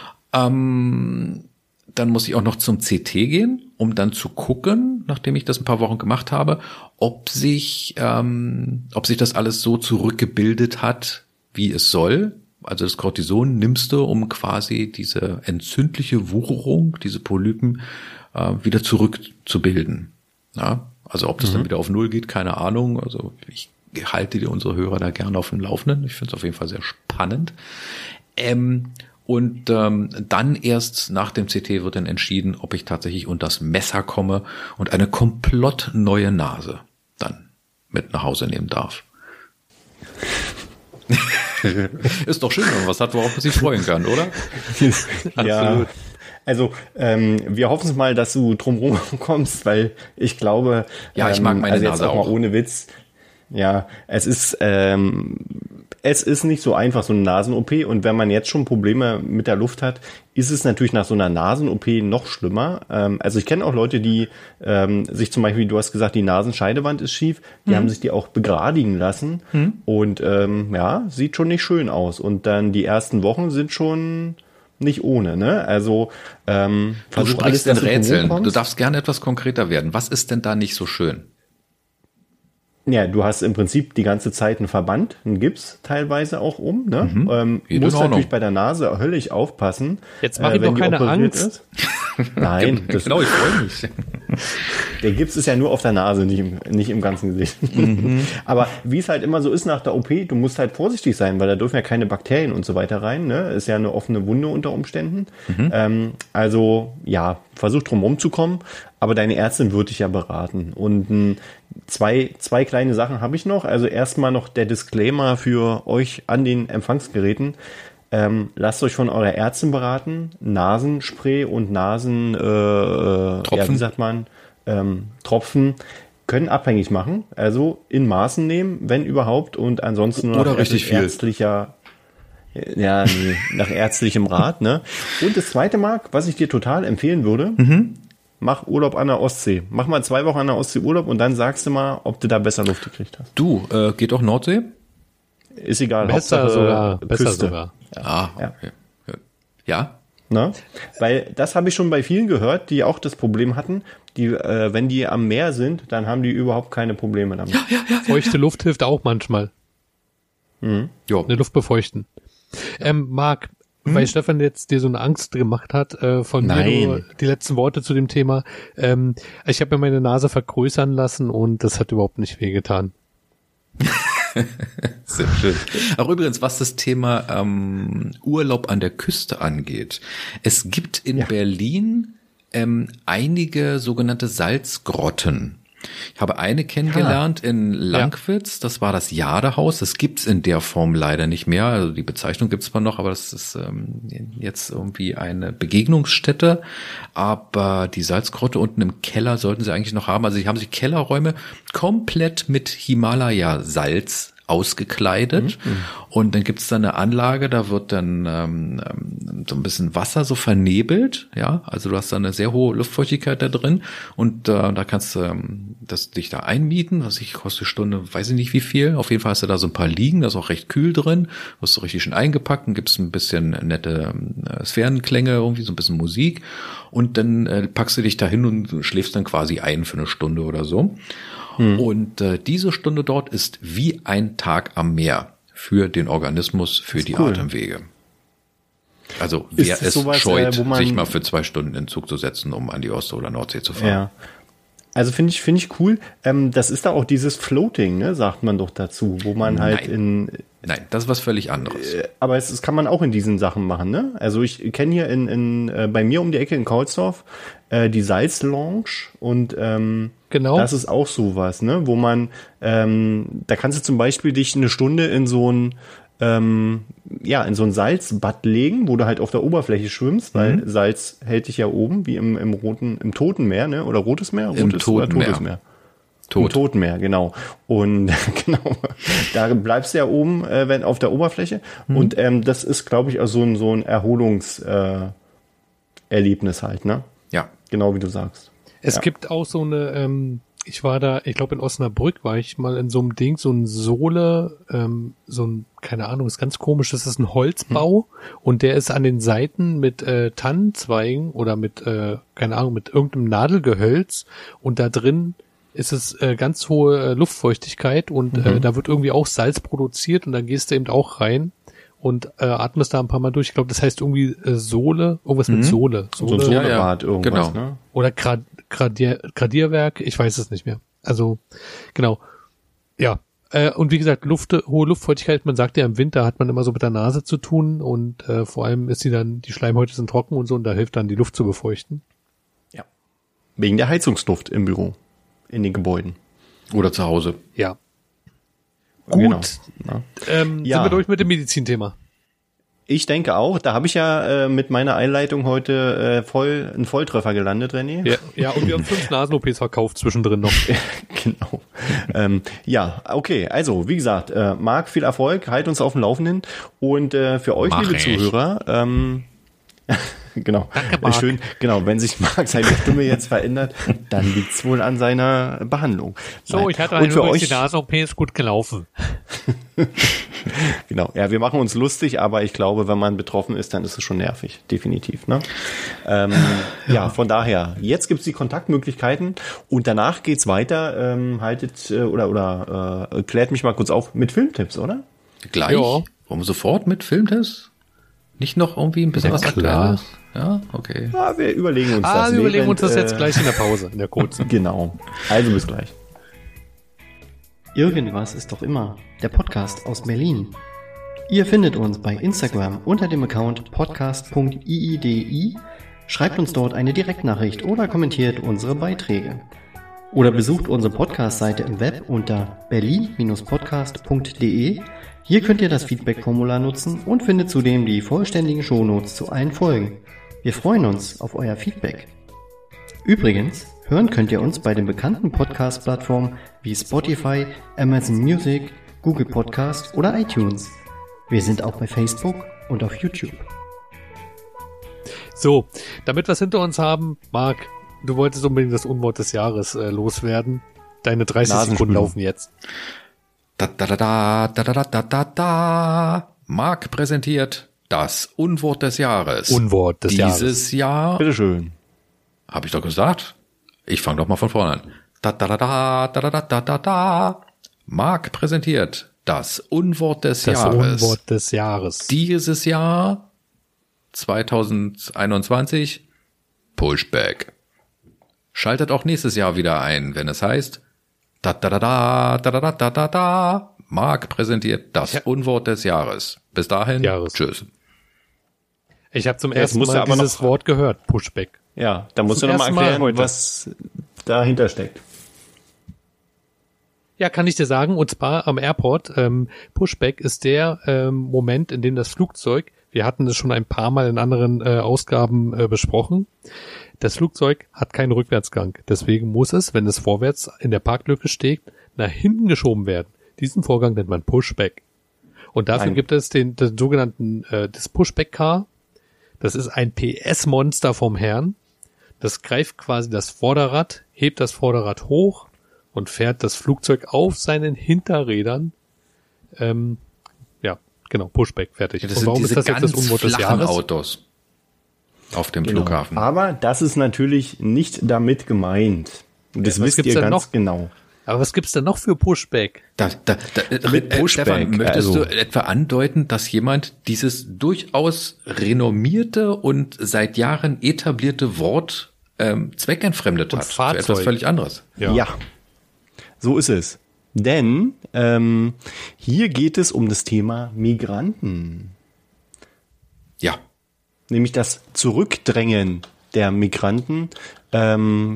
Dann muss ich auch noch zum CT gehen, um dann zu gucken, nachdem ich das ein paar Wochen gemacht habe, ob sich das alles so zurückgebildet hat, wie es soll. Also das Cortison nimmst du, um quasi diese entzündliche Wucherung, diese Polypen wieder zurückzubilden. Ja? Also ob das dann wieder auf 0 geht, keine Ahnung. Also ich halte dir unsere Hörer da gerne auf dem Laufenden. Ich finde es auf jeden Fall sehr spannend. Und dann erst nach dem CT wird dann entschieden, ob ich tatsächlich unter das Messer komme und eine komplett neue Nase dann mit nach Hause nehmen darf. Ist doch schön, wenn man was hat, worauf man sich freuen kann, oder? Ja. Also wir hoffen es mal, dass du drumherum kommst, weil ich glaube, ich mag meine Nase jetzt auch auch. mal ohne Witz, Ja, es ist nicht so einfach, so eine Nasen-OP. Und wenn man jetzt schon Probleme mit der Luft hat, ist es natürlich nach so einer Nasen-OP noch schlimmer. Also ich kenne auch Leute, die sich zum Beispiel, du hast gesagt, die Nasenscheidewand ist schief, die haben sich die auch begradigen lassen. Und ja, sieht schon nicht schön aus. Und dann die ersten Wochen sind schon nicht ohne, ne? Also Du versuch alles, sprichst in dass du Rätseln. rumkommst. Du darfst gerne etwas konkreter werden. Was ist denn da nicht so schön? Ja, du hast im Prinzip die ganze Zeit einen Verband, einen Gips teilweise auch ne? Geht in Musst Ordnung. natürlich bei der Nase höllisch aufpassen. Jetzt mach ihm doch die keine operiert Angst. ist. Nein, das, Genau, ich freue mich. der Gips ist ja nur auf der Nase, nicht im ganzen Gesicht. Aber wie es halt immer so ist nach der OP, du musst halt vorsichtig sein, weil da dürfen ja keine Bakterien und so weiter rein, ne? Ist ja eine offene Wunde unter Umständen. Also, ja, versuch drum rumzukommen, aber deine Ärztin wird dich ja beraten. Und zwei kleine Sachen habe ich noch. Also erstmal noch der Disclaimer für euch an den Empfangsgeräten. Lasst euch von eurer Ärztin beraten. Nasenspray und Tropfen. ja, wie sagt man, Tropfen können abhängig machen. Also in Maßen nehmen, wenn überhaupt, und ansonsten nur Oder richtig viel. ärztlicher, ja, nee, nach ärztlichem Rat, ne? Und das zweite, Marc, was ich dir total empfehlen würde, mach Urlaub an der Ostsee. Mach mal 2 Wochen an der Ostsee Urlaub und dann sagst du mal, ob du da besser Luft gekriegt hast. Du, geht auch Nordsee? Ist egal. Besser Hauptsache sogar. Besser Küste. sogar. Ah, okay. Ja? Ne? Weil das habe ich schon bei vielen gehört, die auch das Problem hatten, die, wenn die am Meer sind, dann haben die überhaupt keine Probleme damit. Feuchte Luft hilft auch manchmal. Jo. Eine Luft befeuchten. Marc, weil Stefan jetzt dir so eine Angst gemacht hat, von mir Nein. nur die letzten Worte zu dem Thema. Ich habe mir meine Nase vergrößern lassen und das hat überhaupt nicht wehgetan. Sehr schön. Auch übrigens, was das Thema Urlaub an der Küste angeht. Es gibt in Berlin einige sogenannte Salzgrotten. Ich habe eine kennengelernt in Langwitz, das war das Jadehaus. Das gibt's in der Form leider nicht mehr. Also die Bezeichnung gibt's zwar noch, aber das ist jetzt irgendwie eine Begegnungsstätte. Aber die Salzgrotte unten im Keller sollten sie eigentlich noch haben. Also sie haben sich Kellerräume komplett mit Himalaya-Salz ausgekleidet und dann gibt's da eine Anlage, da wird dann so ein bisschen Wasser so vernebelt, ja, also du hast da eine sehr hohe Luftfeuchtigkeit da drin und da kannst du dich da einmieten, was ich kostet Stunde, weiß ich nicht wie viel, auf jeden Fall hast du da so ein paar Liegen, da ist auch recht kühl drin, wirst du richtig schön eingepackt und gibt's ein bisschen nette Sphärenklänge, irgendwie so ein bisschen Musik und dann packst du dich da hin und schläfst dann quasi ein für eine Stunde oder so. Und diese Stunde dort ist wie ein Tag am Meer für den Organismus, für die Atemwege. Also wer es sowas, scheut, wo man sich mal für 2 Stunden in den Zug zu setzen, um an die Ostsee oder Nordsee zu fahren. Ja. Also finde ich cool. Das ist da auch dieses Floating, ne, sagt man doch dazu, wo man halt Nein, das ist was völlig anderes. Aber das kann man auch in diesen Sachen machen, ne? Also ich kenne hier bei mir um die Ecke in Kaulsdorf die Salz-Lounge und Genau. das ist auch sowas, ne? Wo man, da kannst du zum Beispiel dich eine Stunde in so ein in so ein Salzbad legen, wo du halt auf der Oberfläche schwimmst, weil Salz hält dich ja oben, wie im Toten Meer, ne? Oder Rotes Meer? Im Toten Meer. Totes Meer. Im Toten Meer, genau. Und genau, da bleibst du ja oben, wenn auf der Oberfläche. Und das ist, glaube ich, auch so ein Erholungserlebnis halt, ne? Ja. Genau wie du sagst. Es gibt auch so eine, ich glaube in Osnabrück war ich mal in so einem Ding, so ein Sohle, keine Ahnung, ist ganz komisch, das ist ein Holzbau und der ist an den Seiten mit Tannenzweigen oder mit, keine Ahnung, mit irgendeinem Nadelgehölz und da drin ist es ganz hohe Luftfeuchtigkeit und da wird irgendwie auch Salz produziert und dann gehst du eben auch rein und atmest da ein paar Mal durch. Ich glaube, das heißt irgendwie Sohle, irgendwas mit Sohle. So ein Sohlebad irgendwas, genau. ne? Oder Gradierwerk, ich weiß es nicht mehr. Also, genau. Ja. Und wie gesagt, hohe Luftfeuchtigkeit, man sagt ja, im Winter hat man immer so mit der Nase zu tun und vor allem ist die Schleimhäute sind trocken und so und da hilft dann die Luft zu befeuchten. Ja. Wegen der Heizungsluft im Büro, in den Gebäuden. Oder zu Hause. Ja. Genau. Gut. Sind wir durch mit dem Medizinthema? Ich denke auch. Da habe ich ja mit meiner Einleitung heute einen Volltreffer gelandet, René. Ja, und wir haben 5 Nasen-OPs verkauft zwischendrin noch. Genau. Ja, okay. Also, wie gesagt, Marc, viel Erfolg. Halt uns auf dem Laufenden. Und für euch, liebe Zuhörer, genau. Danke, Marc. Schön, genau, wenn sich Marc seine Stimme jetzt verändert, dann liegt's wohl an seiner Behandlung. So, Nein. ich hatte Und für euch die Nasen-OP ist gut gelaufen. Genau, ja, wir machen uns lustig, aber ich glaube, wenn man betroffen ist, dann ist es schon nervig, definitiv. Ne? Ja, von daher, jetzt gibt's die Kontaktmöglichkeiten und danach geht's weiter. Klärt mich mal kurz auf mit Filmtipps, oder? Gleich? Ja. Wollen wir sofort mit Filmtipps? Nicht noch irgendwie ein bisschen was Aktuelles? Ja, okay. Ja, wir überlegen uns das. Wir überlegen uns das jetzt gleich in der Pause, in der kurzen. Genau, also bis gleich. Irgendwas ist doch immer, der Podcast aus Berlin. Ihr findet uns bei Instagram unter dem Account podcast.iidi, schreibt uns dort eine Direktnachricht oder kommentiert unsere Beiträge. Oder besucht unsere Podcast-Seite im Web unter berlin-podcast.de. Hier könnt ihr das Feedback-Formular nutzen und findet zudem die vollständigen Shownotes zu allen Folgen. Wir freuen uns auf euer Feedback. Übrigens, hören könnt ihr uns bei den bekannten Podcast-Plattformen wie Spotify, Amazon Music, Google Podcast oder iTunes. Wir sind auch bei Facebook und auf YouTube. So, damit wir es hinter uns haben, Marc, du wolltest unbedingt das Unwort des Jahres loswerden. Deine 30 Sekunden laufen jetzt. Marc präsentiert das Unwort des Jahres. Unwort des Jahres. Dieses Jahr. Bitteschön. Habe ich doch gesagt. Ich fange doch mal von vorne an. Marc präsentiert das Unwort des Jahres. Das Unwort des Jahres. Dieses Jahr 2021 Pushback. Schaltet auch nächstes Jahr wieder ein, wenn es heißt Marc präsentiert das Unwort des Jahres. Bis dahin, Tschüss. Ich habe zum ersten Mal dieses Wort gehört, Pushback. Ja, da musst du noch mal erklären, was dahinter steckt. Ja, kann ich dir sagen, und zwar am Airport. Pushback ist der Moment, in dem das Flugzeug, wir hatten es schon ein paar Mal in anderen Ausgaben besprochen, das Flugzeug hat keinen Rückwärtsgang. Deswegen muss es, wenn es vorwärts in der Parklücke steht, nach hinten geschoben werden. Diesen Vorgang nennt man Pushback. Und dafür gibt es den sogenannten das Pushback-Car. Das ist ein PS-Monster vom Herrn. Das greift quasi das Vorderrad, hebt das Vorderrad hoch und fährt das Flugzeug auf seinen Hinterrädern. Ja, genau, Pushback, fertig. Ja, das und warum sind ist das jetzt das Unwort des Jahres? Autos auf dem Flughafen. Aber das ist natürlich nicht damit gemeint. Und das wisst ihr ganz genau. Aber was gibt's denn noch für Pushback? Mit Pushback, Stefan, möchtest du etwa andeuten, dass jemand dieses durchaus renommierte und seit Jahren etablierte Wort zweckentfremdet hat? Fahrzeug. Für etwas völlig anderes. Ja, so ist es. Denn hier geht es um das Thema Migranten. Ja. Nämlich das Zurückdrängen der Migranten an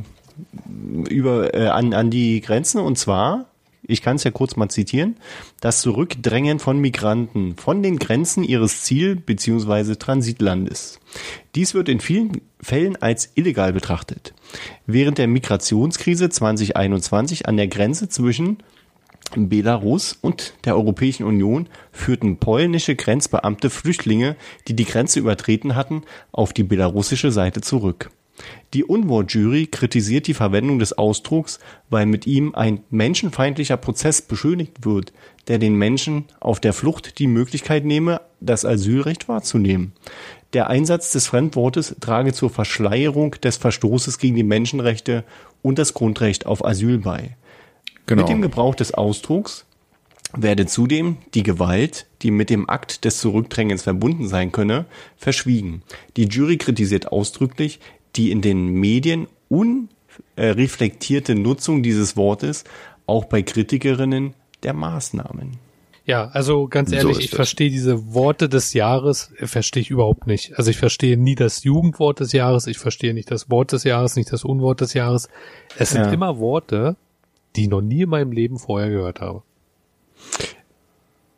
die Grenzen. Und zwar, ich kann es ja kurz mal zitieren, das Zurückdrängen von Migranten von den Grenzen ihres Ziel- bzw. Transitlandes. Dies wird in vielen Fällen als illegal betrachtet. Während der Migrationskrise 2021 an der Grenze zwischen Belarus und der Europäischen Union führten polnische Grenzbeamte Flüchtlinge, die die Grenze übertreten hatten, auf die belarussische Seite zurück. Die Unwortjury kritisiert die Verwendung des Ausdrucks, weil mit ihm ein menschenfeindlicher Prozess beschönigt wird, der den Menschen auf der Flucht die Möglichkeit nehme, das Asylrecht wahrzunehmen. Der Einsatz des Fremdwortes trage zur Verschleierung des Verstoßes gegen die Menschenrechte und das Grundrecht auf Asyl bei. Genau. Mit dem Gebrauch des Ausdrucks werde zudem die Gewalt, die mit dem Akt des Zurückdrängens verbunden sein könne, verschwiegen. Die Jury kritisiert ausdrücklich die in den Medien unreflektierte Nutzung dieses Wortes, auch bei Kritikerinnen der Maßnahmen. Ja, also ganz ehrlich, ich verstehe diese Worte des Jahres, verstehe ich überhaupt nicht. Also ich verstehe nie das Jugendwort des Jahres, ich verstehe nicht das Wort des Jahres, nicht das Unwort des Jahres. Es sind immer Worte, die ich noch nie in meinem Leben vorher gehört habe.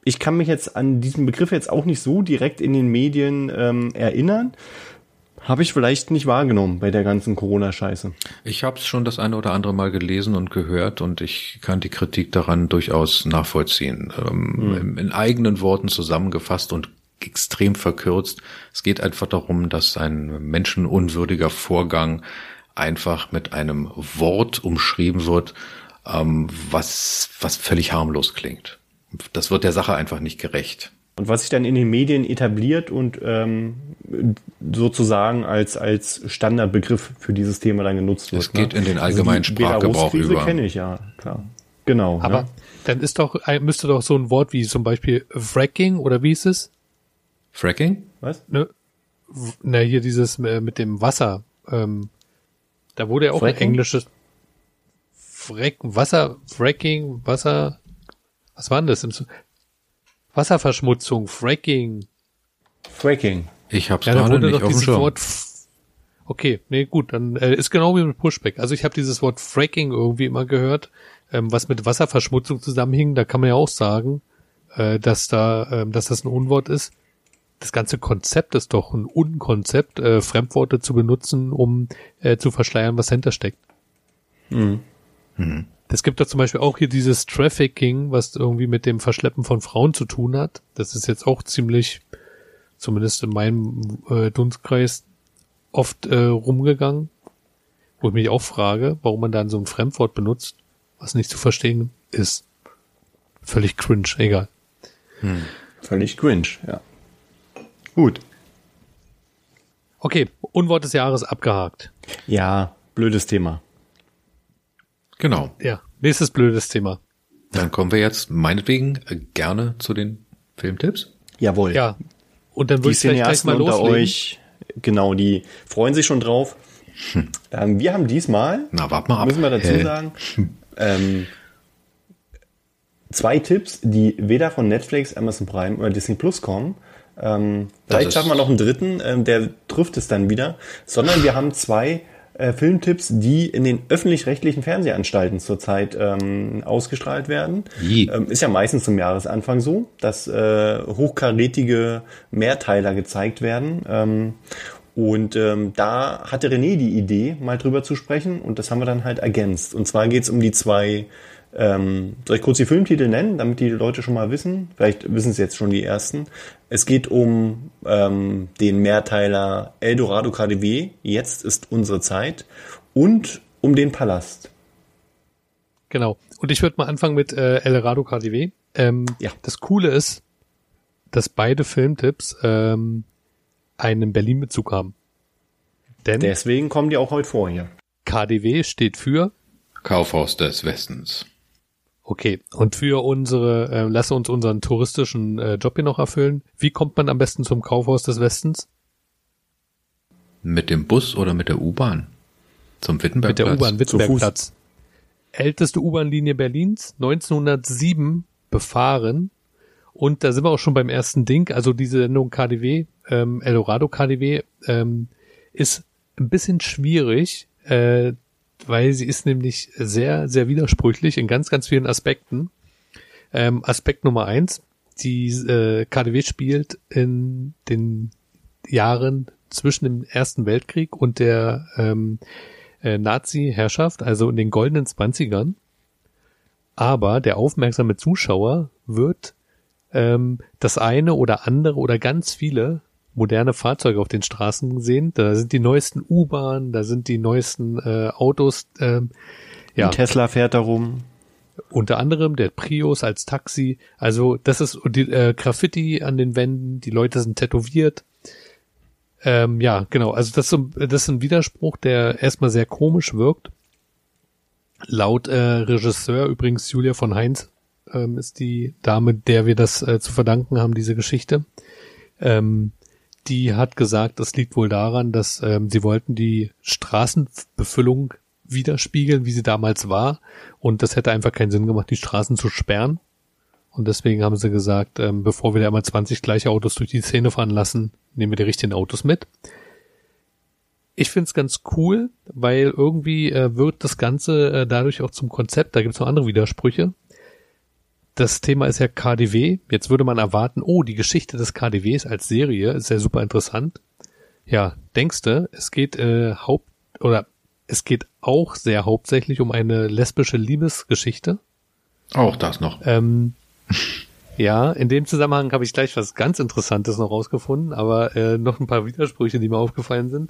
ich kann mich jetzt an diesen Begriff jetzt auch nicht so direkt in den Medien erinnern. Habe ich vielleicht nicht wahrgenommen bei der ganzen Corona-Scheiße. Ich habe es schon das eine oder andere Mal gelesen und gehört und ich kann die Kritik daran durchaus nachvollziehen. In eigenen Worten zusammengefasst und extrem verkürzt. Es geht einfach darum, dass ein menschenunwürdiger Vorgang einfach mit einem Wort umschrieben wird, was völlig harmlos klingt. Das wird der Sache einfach nicht gerecht. Und was sich dann in den Medien etabliert und sozusagen als Standardbegriff für dieses Thema dann genutzt wird. Es geht in den allgemeinen Sprachgebrauch über. Kenne ich, ja, klar. Genau. Aber dann müsste doch so ein Wort wie zum Beispiel Fracking, oder wie ist es? Fracking? Was? Na, hier dieses mit dem Wasser. Da wurde ja auch Fracking? ein englisches Fracking, was war denn das? Wasserverschmutzung, Fracking. Ich hab's Ja, da gerade wurde nicht doch auf dem dieses Schirm. Wort. Okay, nee, gut, dann ist genau wie mit Pushback. Also ich habe dieses Wort Fracking irgendwie immer gehört, was mit Wasserverschmutzung zusammenhing. Da kann man ja auch sagen, dass das ein Unwort ist. Das ganze Konzept ist doch ein Unkonzept, Fremdworte zu benutzen, um zu verschleiern, was dahinter steckt. Es gibt doch zum Beispiel auch hier dieses Trafficking, was irgendwie mit dem Verschleppen von Frauen zu tun hat. Das ist jetzt auch ziemlich, zumindest in meinem Dunstkreis, oft rumgegangen. Wo ich mich auch frage, warum man dann so ein Fremdwort benutzt, was nicht zu verstehen ist. Völlig cringe, egal. Völlig cringe, ja. Gut. Okay, Unwort des Jahres abgehakt. Ja, blödes Thema. Genau. Ja, nächstes blödes Thema. Dann kommen wir jetzt meinetwegen gerne zu den Filmtipps. Jawohl. Ja, und dann Die würde ich gleich Cineasten mal unter loslegen. euch, genau, die freuen sich schon drauf. Wir haben diesmal, Na, wart mal ab. müssen wir dazu sagen, 2 Tipps, die weder von Netflix, Amazon Prime oder Disney Plus kommen. Vielleicht schaffen wir noch einen dritten, der trifft es dann wieder. Sondern wir haben 2 Filmtipps, die in den öffentlich-rechtlichen Fernsehanstalten zurzeit ausgestrahlt werden. Ist ja meistens zum Jahresanfang so, dass hochkarätige Mehrteiler gezeigt werden. Da hatte René die Idee, mal drüber zu sprechen, und das haben wir dann halt ergänzt. Und zwar geht's um die 2, soll ich kurz die Filmtitel nennen, damit die Leute schon mal wissen? Vielleicht wissen es jetzt schon die ersten. Es geht um den Mehrteiler Eldorado KaDeWe, Jetzt ist unsere Zeit, und um den Palast. Genau. Und ich würde mal anfangen mit Eldorado KaDeWe. Ja. Das Coole ist, dass beide Filmtipps einen Berlin-Bezug haben. Denn Deswegen kommen die auch heute vor hier. KaDeWe steht für, Kaufhaus des Westens. okay, und für lasse uns unseren touristischen Job hier noch erfüllen. Wie kommt man am besten zum Kaufhaus des Westens? Mit dem Bus oder mit der U-Bahn? Zum Mit Wittenbergplatz? der U-Bahn, Wittenbergplatz. Älteste U-Bahn-Linie Berlins, 1907 befahren. Und da sind wir auch schon beim ersten Ding. Also diese Sendung KaDeWe, Eldorado KaDeWe, ist ein bisschen schwierig, weil sie ist nämlich sehr, sehr widersprüchlich in ganz, ganz vielen Aspekten. Aspekt Nummer 1, die KaDeWe spielt in den Jahren zwischen dem Ersten Weltkrieg und der Nazi-Herrschaft, also in den goldenen 20ern. Aber der aufmerksame Zuschauer wird das eine oder andere oder ganz viele moderne Fahrzeuge auf den Straßen sehen. Da sind die neuesten U-Bahnen, da sind die neuesten Autos. Ein Tesla fährt da rum. Unter anderem der Prius als Taxi. Also das ist die Graffiti an den Wänden, die Leute sind tätowiert. Ja, genau. Also das ist ein Widerspruch, der erstmal sehr komisch wirkt. Laut Regisseur, übrigens Julia von Heinz, ist die Dame, der wir das zu verdanken haben, diese Geschichte. Die hat gesagt, das liegt wohl daran, dass sie wollten die Straßenbefüllung widerspiegeln, wie sie damals war. Und das hätte einfach keinen Sinn gemacht, die Straßen zu sperren. Und deswegen haben sie gesagt, bevor wir da immer 20 gleiche Autos durch die Szene fahren lassen, nehmen wir die richtigen Autos mit. Ich find's ganz cool, weil irgendwie wird das Ganze dadurch auch zum Konzept, da gibt's noch andere Widersprüche. das Thema ist ja KaDeWe. Jetzt würde man erwarten, die Geschichte des KaDeWes als Serie ist ja super interessant. Ja, denkste, es geht es geht auch sehr hauptsächlich um eine lesbische Liebesgeschichte. Auch das noch. Ja, in dem Zusammenhang habe ich gleich was ganz Interessantes noch rausgefunden, aber noch ein paar Widersprüche, die mir aufgefallen sind.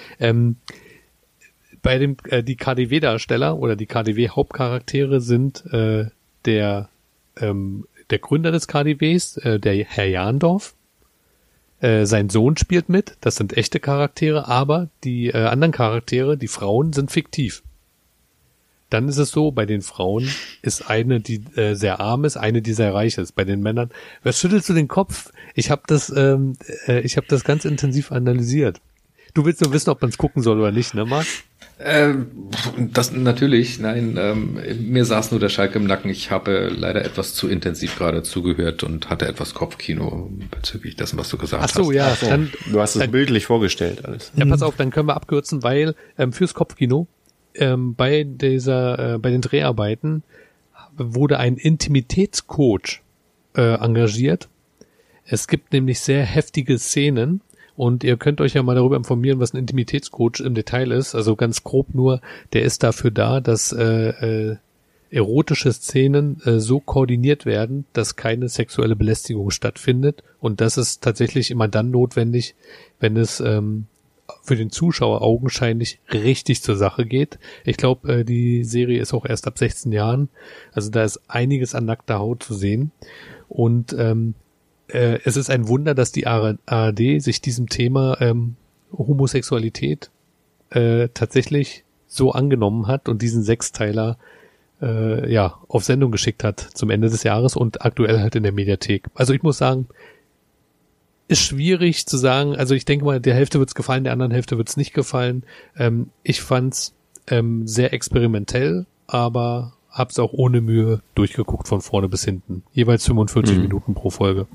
Die KaDeWe-Darsteller oder die KaDeWe-Hauptcharaktere sind der Gründer des KaDeWes, der Herr Jahndorf. Sein Sohn spielt mit, das sind echte Charaktere, aber die anderen Charaktere, die Frauen, sind fiktiv. Dann ist es so, bei den Frauen ist eine, die sehr arm ist, eine, die sehr reich ist. Bei den Männern, was schüttelst du den Kopf? Ich habe das ganz intensiv analysiert. Du willst nur wissen, ob man es gucken soll oder nicht, ne, Marc? Das natürlich, nein, mir saß nur der Schalk im Nacken. Ich habe leider etwas zu intensiv gerade zugehört und hatte etwas Kopfkino bezüglich dessen, was du gesagt hast. Ach so, ja. Dann, du hast es bildlich vorgestellt alles. Ja, pass auf, dann können wir abkürzen, weil fürs Kopfkino bei den Dreharbeiten wurde ein Intimitätscoach engagiert. Es gibt nämlich sehr heftige Szenen. Und ihr könnt euch ja mal darüber informieren, was ein Intimitätscoach im Detail ist. Also ganz grob nur, der ist dafür da, dass erotische Szenen so koordiniert werden, dass keine sexuelle Belästigung stattfindet. Und das ist tatsächlich immer dann notwendig, wenn es für den Zuschauer augenscheinlich richtig zur Sache geht. Ich glaube, die Serie ist auch erst ab 16 Jahren. Also da ist einiges an nackter Haut zu sehen. Und es ist ein Wunder, dass die ARD sich diesem Thema Homosexualität tatsächlich so angenommen hat und diesen Sechsteiler auf Sendung geschickt hat zum Ende des Jahres und aktuell halt in der Mediathek. Also ich muss sagen, ist schwierig zu sagen, also ich denke mal, der Hälfte wird's gefallen, der anderen Hälfte wird's nicht gefallen. Ich fand's sehr experimentell, aber hab's auch ohne Mühe durchgeguckt von vorne bis hinten. Jeweils 45 Minuten pro Folge.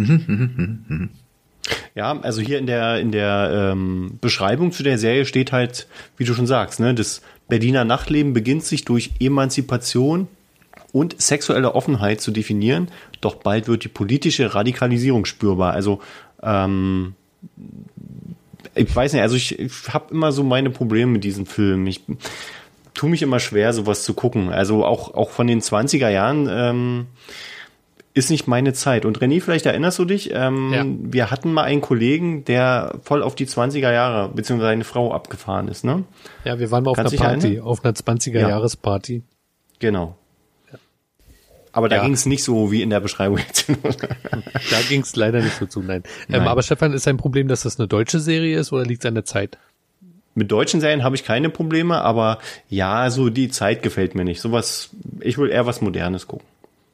Ja, also hier in der Beschreibung zu der Serie steht halt, wie du schon sagst, ne, das Berliner Nachtleben beginnt sich durch Emanzipation und sexuelle Offenheit zu definieren, doch bald wird die politische Radikalisierung spürbar. Also ich weiß nicht, also ich habe immer so meine Probleme mit diesen Filmen. Ich tue mich immer schwer, sowas zu gucken. Also auch von den 20er Jahren ist nicht meine Zeit. Und René, vielleicht erinnerst du dich, ja. Wir hatten mal einen Kollegen, der voll auf die 20er Jahre, beziehungsweise eine Frau abgefahren ist, ne? Ja, wir waren mal auf einer Party, auf einer 20er-Jahres-Party. Genau. Ja. Aber da ging es nicht so wie in der Beschreibung jetzt. Da ging es leider nicht so zu, nein. Aber Stefan, ist ein Problem, dass das eine deutsche Serie ist oder liegt es an der Zeit? Mit deutschen Serien habe ich keine Probleme, aber ja, so die Zeit gefällt mir nicht. Sowas, ich will eher was Modernes gucken.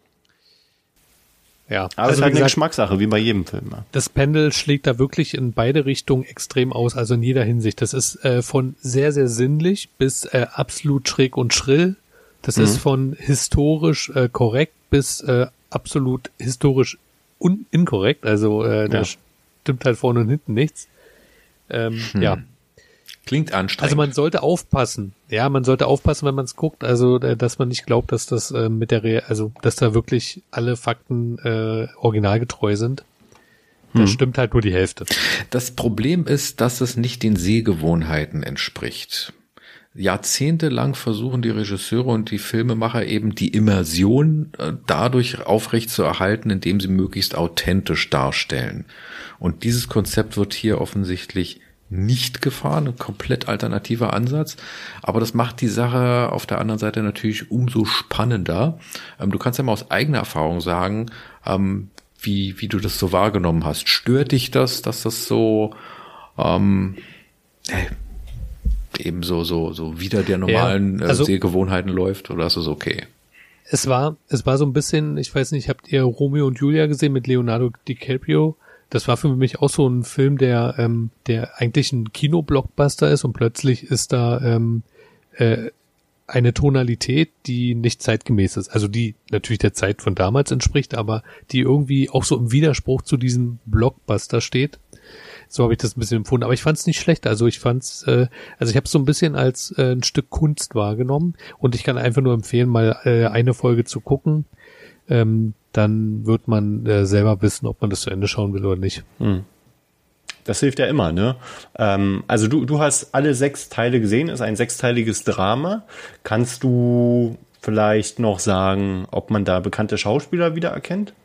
Ja, aber es ist halt eine Geschmackssache, wie bei jedem Film. Ja. Das Pendel schlägt da wirklich in beide Richtungen extrem aus, also in jeder Hinsicht. Das ist von sehr, sehr sinnlich bis absolut schräg und schrill. Das ist von historisch korrekt bis absolut historisch inkorrekt. Also da stimmt halt vorne und hinten nichts. Ja. Klingt anstrengend. Also man sollte aufpassen. Ja, man sollte aufpassen, wenn man es guckt. Also, dass man nicht glaubt, dass das dass da wirklich alle Fakten originalgetreu sind. Da stimmt halt nur die Hälfte. Das Problem ist, dass es nicht den Sehgewohnheiten entspricht. Jahrzehntelang versuchen die Regisseure und die Filmemacher eben die Immersion dadurch aufrechtzuerhalten, indem sie möglichst authentisch darstellen. Und dieses Konzept wird hier offensichtlich nicht gefahren, ein komplett alternativer Ansatz, aber das macht die Sache auf der anderen Seite natürlich umso spannender. Du kannst ja mal aus eigener Erfahrung sagen, wie du das so wahrgenommen hast. Stört dich das, dass das so eben so wieder der normalen Sehgewohnheiten läuft, oder ist es okay? Es war so ein bisschen, ich weiß nicht, habt ihr Romeo und Julia gesehen mit Leonardo DiCaprio? Das war für mich auch so ein Film, der eigentlich ein Kinoblockbuster ist und plötzlich ist da eine Tonalität, die nicht zeitgemäß ist. Also die natürlich der Zeit von damals entspricht, aber die irgendwie auch so im Widerspruch zu diesem Blockbuster steht. So habe ich das ein bisschen empfunden. Aber ich fand es nicht schlecht. Also ich fand's, ich habe es so ein bisschen als ein Stück Kunst wahrgenommen und ich kann einfach nur empfehlen, mal eine Folge zu gucken. dann wird man selber wissen, ob man das zu Ende schauen will oder nicht. Das hilft ja immer, ne? Also du hast alle 6 Teile gesehen, ist ein 6-teiliges Drama. Kannst du vielleicht noch sagen, ob man da bekannte Schauspieler wiedererkennt?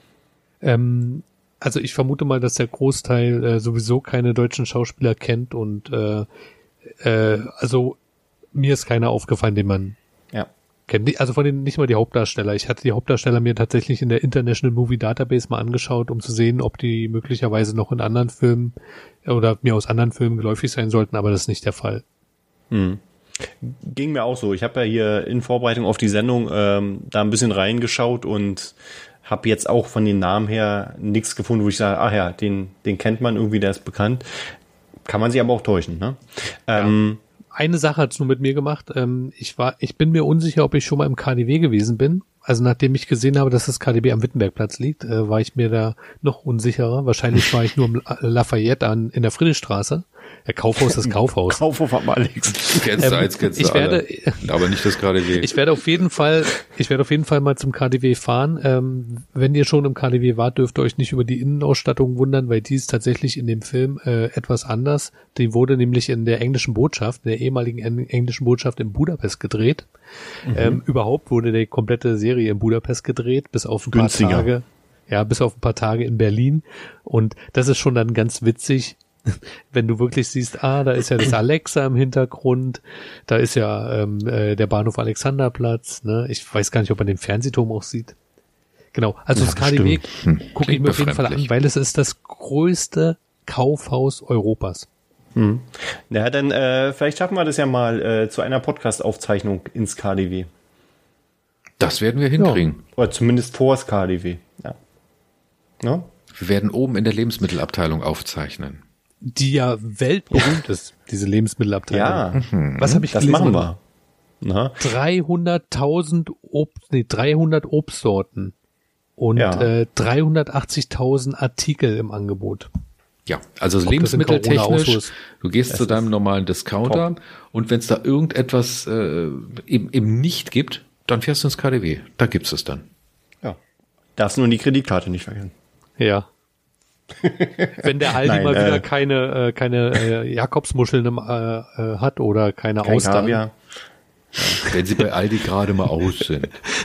Also ich vermute mal, dass der Großteil sowieso keine deutschen Schauspieler kennt und also mir ist keiner aufgefallen, den man kennt. Also von denen nicht mal die Hauptdarsteller. Ich hatte die Hauptdarsteller mir tatsächlich in der International Movie Database mal angeschaut, um zu sehen, ob die möglicherweise noch in anderen Filmen oder mir aus anderen Filmen geläufig sein sollten, aber das ist nicht der Fall. Ging mir auch so. Ich habe ja hier in Vorbereitung auf die Sendung da ein bisschen reingeschaut und habe jetzt auch von den Namen her nichts gefunden, wo ich sage, ach ja, den kennt man irgendwie, der ist bekannt. Kann man sich aber auch täuschen, ne? Eine Sache hat's nur mit mir gemacht. Ich bin mir unsicher, ob ich schon mal im KaDeWe gewesen bin. Also nachdem ich gesehen habe, dass das KaDeWe am Wittenbergplatz liegt, war ich mir da noch unsicherer. Wahrscheinlich war ich nur im Lafayette in der Friedrichstraße. Der Kaufhaus ist Kaufhaus. Kaufhof am Alex. Kennst du alle. Aber nicht das KaDeWe. Ich werde auf jeden Fall mal zum KaDeWe fahren. Wenn ihr schon im KaDeWe wart, dürft ihr euch nicht über die Innenausstattung wundern, weil die ist tatsächlich in dem Film etwas anders. Die wurde nämlich in der englischen Botschaft, in der ehemaligen englischen Botschaft in Budapest gedreht. Überhaupt wurde die komplette Serie in Budapest gedreht, bis auf ein paar Tage. Ja, bis auf ein paar Tage in Berlin. Und das ist schon dann ganz witzig, wenn du wirklich siehst, da ist ja das Alexa im Hintergrund, da ist ja der Bahnhof Alexanderplatz, ne? Ich weiß gar nicht, ob man den Fernsehturm auch sieht. Genau, also das KaDeWe gucke ich mir auf jeden Fall an, weil es ist das größte Kaufhaus Europas. Ja, dann vielleicht schaffen wir das ja mal zu einer Podcast-Aufzeichnung ins KaDeWe. Das werden wir hinkriegen. Ja. Oder zumindest vor das KaDeWe. Ja. No? Wir werden oben in der Lebensmittelabteilung aufzeichnen. Die ja weltberühmt ist, diese Lebensmittelabteilung. Ja, was habe ich das gelesen? machen wir. 300 Obstsorten und 380.000 Artikel im Angebot. Ja, also lebensmitteltechnisch, du gehst zu deinem normalen Discounter und wenn es da irgendetwas eben nicht gibt, dann fährst du ins KaDeWe. Da gibt's es dann. Ja. Darfst nur die Kreditkarte nicht vergessen. Ja. Wenn der Aldi mal wieder keine Jakobsmuscheln hat oder keine Austern. Ja. Wenn sie bei Aldi gerade mal aus sind.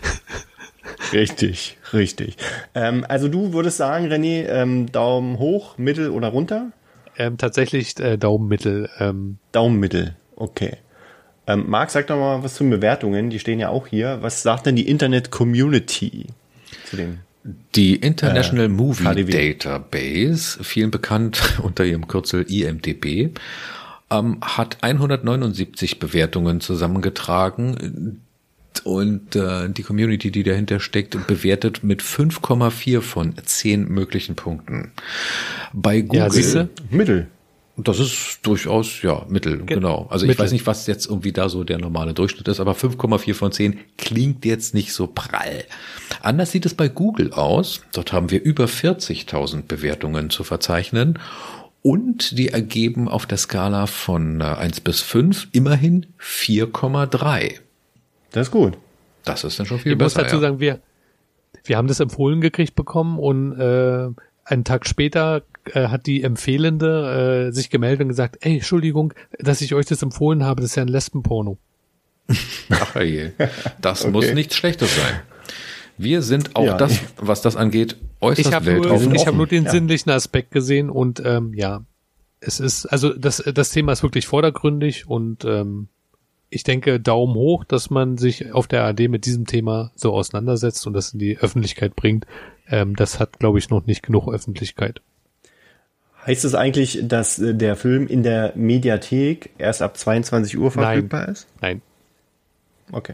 Richtig. Also du würdest sagen, René, Daumen hoch, mittel oder runter? Tatsächlich Daumen mittel. Daumen mittel, okay. Marc, sag doch mal was zu den Bewertungen, die stehen ja auch hier. Was sagt denn die Internet-Community zu dem? Die International Movie Database, vielen bekannt unter ihrem Kürzel IMDb, hat 179 Bewertungen zusammengetragen und die Community, die dahinter steckt, bewertet mit 5,4 von 10 möglichen Punkten. Bei Google Mittel. Das ist durchaus, mittel, genau. Also ich weiß nicht, was jetzt irgendwie da so der normale Durchschnitt ist, aber 5,4 von 10 klingt jetzt nicht so prall. Anders sieht es bei Google aus. Dort haben wir über 40.000 Bewertungen zu verzeichnen und die ergeben auf der Skala von 1 bis 5 immerhin 4,3. Das ist gut. Das ist dann schon viel besser. Ich muss dazu sagen, wir haben das empfohlen gekriegt bekommen und einen Tag später hat die Empfehlende sich gemeldet und gesagt, ey, Entschuldigung, dass ich euch das empfohlen habe, das ist ja ein Lesbenporno. Ach je, das muss nichts Schlechtes sein. Wir sind auch was das angeht, äußerst weltoffen. Ich habe nur den sinnlichen Aspekt gesehen und es ist, also das Thema ist wirklich vordergründig und ich denke, Daumen hoch, dass man sich auf der ARD mit diesem Thema so auseinandersetzt und das in die Öffentlichkeit bringt. Das hat, glaube ich, noch nicht genug Öffentlichkeit. Heißt es eigentlich, dass der Film in der Mediathek erst ab 22 Uhr verfügbar ist? Nein. Okay.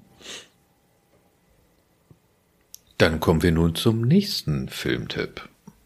Dann kommen wir nun zum nächsten Filmtipp.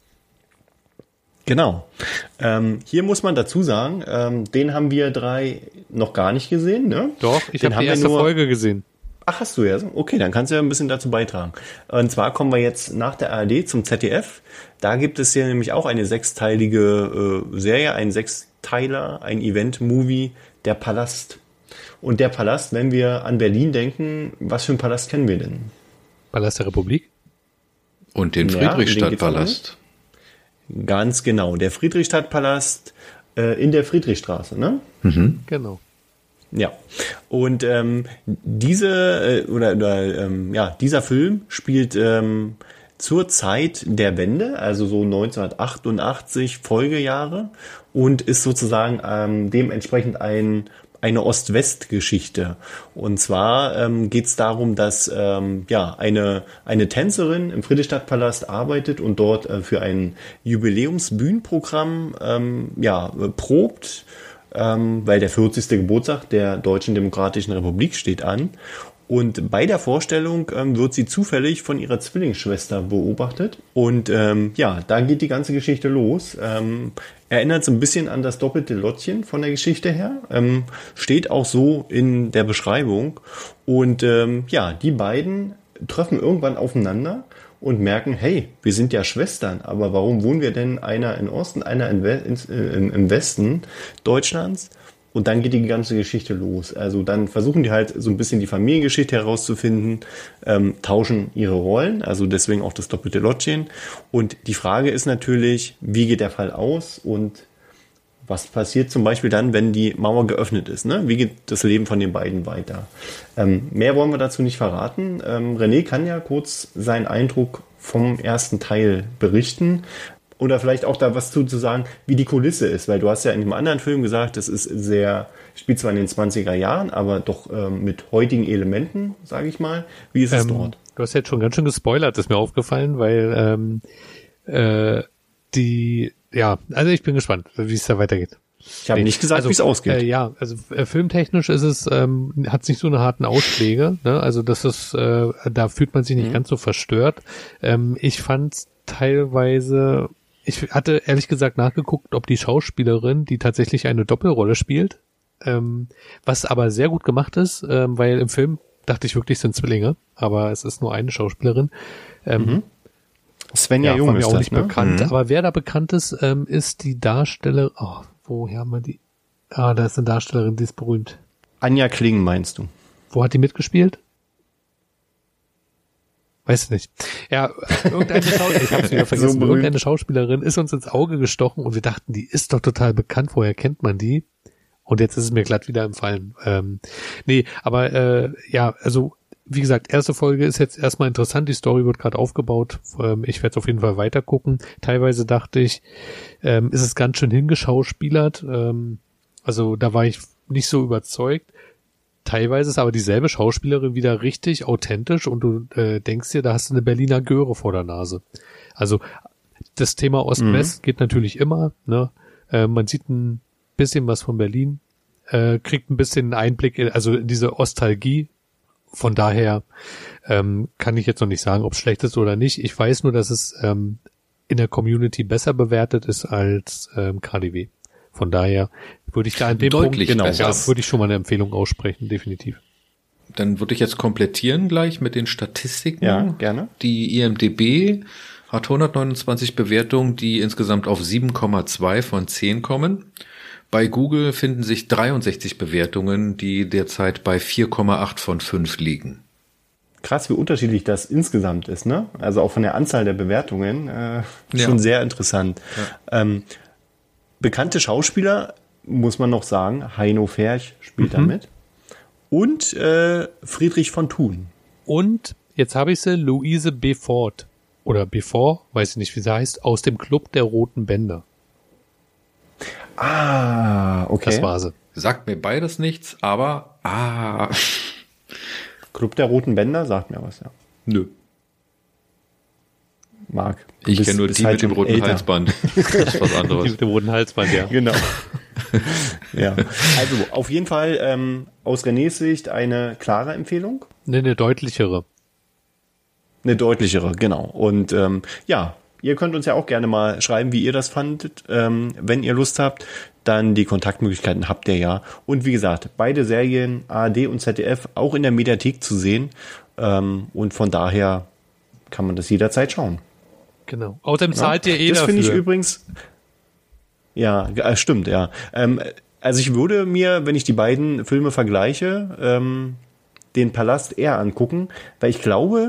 Genau. Hier muss man dazu sagen, den haben wir 3 noch gar nicht gesehen, ne? Doch, ich habe die erste Folge gesehen. Ach, hast du ja? Okay, dann kannst du ja ein bisschen dazu beitragen. Und zwar kommen wir jetzt nach der ARD zum ZDF. Da gibt es ja nämlich auch eine 6-teilige Serie, ein 6-Teiler, ein Event-Movie, Der Palast. Und Der Palast, wenn wir an Berlin denken, was für einen Palast kennen wir denn? Palast der Republik. Und den Ja, Friedrichstadtpalast. Ganz genau, der Friedrichstadtpalast in der Friedrichstraße, ne? Genau. Ja. Und dieser Film spielt zur Zeit der Wende, also so 1988 Folgejahre, und ist sozusagen dementsprechend eine Ost-West-Geschichte. Und zwar geht es darum, dass eine Tänzerin im Friedrichstadtpalast arbeitet und dort für ein Jubiläumsbühnenprogramm probt, weil der 40. Geburtstag der Deutschen Demokratischen Republik steht an. Und bei der Vorstellung wird sie zufällig von ihrer Zwillingsschwester beobachtet. Und da geht die ganze Geschichte los. Erinnert so ein bisschen an das doppelte Lottchen von der Geschichte her. Steht auch so in der Beschreibung. Und die beiden treffen irgendwann aufeinander und merken, hey, wir sind ja Schwestern, aber warum wohnen wir denn einer im Osten, einer im Westen Deutschlands? Und dann geht die ganze Geschichte los. Also dann versuchen die halt so ein bisschen die Familiengeschichte herauszufinden, tauschen ihre Rollen, also deswegen auch das doppelte Lottchen. Und die Frage ist natürlich, wie geht der Fall aus und was passiert zum Beispiel dann, wenn die Mauer geöffnet ist? Ne? Wie geht das Leben von den beiden weiter? Mehr wollen wir dazu nicht verraten. René kann ja kurz seinen Eindruck vom ersten Teil berichten. Oder vielleicht auch da was zu sagen, wie die Kulisse ist. Weil du hast ja in einem anderen Film gesagt, das ist spielt zwar in den 20er Jahren, aber doch mit heutigen Elementen, sage ich mal. Wie ist es dort? Du hast jetzt schon ganz schön gespoilert, ist mir aufgefallen, weil ich bin gespannt, wie es da weitergeht. Ich habe nicht gesagt, wie es ausgeht. Filmtechnisch ist es, hat es nicht so eine harten Ausschläge, ne? Also das ist, da fühlt man sich nicht ganz so verstört. Ich fand teilweise, ich hatte ehrlich gesagt nachgeguckt, ob die Schauspielerin, die tatsächlich eine Doppelrolle spielt, was aber sehr gut gemacht ist, weil im Film dachte ich wirklich, es sind Zwillinge, aber es ist nur eine Schauspielerin. Svenja Jung war mir ist auch das, nicht ne? bekannt, aber wer da bekannt ist, ist die Darstellerin, woher haben wir die? Da ist eine Darstellerin, die ist berühmt. Anja Kling meinst du? Wo hat die mitgespielt? Weiß nicht. Ja, ich hab's wieder vergessen. So irgendeine Schauspielerin ist uns ins Auge gestochen und wir dachten, die ist doch total bekannt. Woher kennt man die? Und jetzt ist es mir glatt wieder empfallen. Also wie gesagt, erste Folge ist jetzt erstmal interessant. Die Story wird gerade aufgebaut. Ich werde es auf jeden Fall weiter gucken. Teilweise dachte ich, ist es ganz schön hingeschauspielert. Also da war ich nicht so überzeugt. Teilweise ist aber dieselbe Schauspielerin wieder richtig authentisch und du denkst dir, da hast du eine Berliner Göre vor der Nase. Also das Thema Ost-West geht natürlich immer. Ne? Man sieht ein bisschen was von Berlin, kriegt ein bisschen Einblick in diese Ostalgie. Von daher kann ich jetzt noch nicht sagen, ob es schlecht ist oder nicht. Ich weiß nur, dass es in der Community besser bewertet ist als KDW. Von daher würde ich da an dem Deutlich Punkt, besser. würde ich schon mal eine Empfehlung aussprechen, definitiv. Dann würde ich jetzt komplettieren gleich mit den Statistiken. Ja, gerne. Die IMDb hat 129 Bewertungen, die insgesamt auf 7,2 von 10 kommen. Bei Google finden sich 63 Bewertungen, die derzeit bei 4,8 von 5 liegen. Krass, wie unterschiedlich das insgesamt ist, ne? Also auch von der Anzahl der Bewertungen schon sehr interessant. Ja. Bekannte Schauspieler, muss man noch sagen, Heino Ferch spielt damit. Und Friedrich von Thun. Und, jetzt habe ich sie, Louise Beaufort. Oder Beaufort, weiß ich nicht, wie sie heißt, aus dem Club der Roten Bänder. Ah, okay. Das war sie. Sagt mir beides nichts, aber Club der Roten Bänder sagt mir was, ja. Nö. Marc. Ich kenne nur die halt mit dem roten älter. Halsband. Das ist was Die anderes. mit dem roten Halsband, ja. Genau. Ja. Also auf jeden Fall aus Renés Sicht eine klare Empfehlung. Eine deutlichere. Eine deutlichere, genau. Und ihr könnt uns ja auch gerne mal schreiben, wie ihr das fandet. Wenn ihr Lust habt, dann die Kontaktmöglichkeiten habt ihr ja. Und wie gesagt, beide Serien, ARD und ZDF, auch in der Mediathek zu sehen. Und von daher kann man das jederzeit schauen. Genau. Außerdem zahlt ihr Das dafür. finde ich übrigens... Ja, stimmt, ja. Also ich würde mir, wenn ich die beiden Filme vergleiche, den Palast eher angucken, weil ich glaube,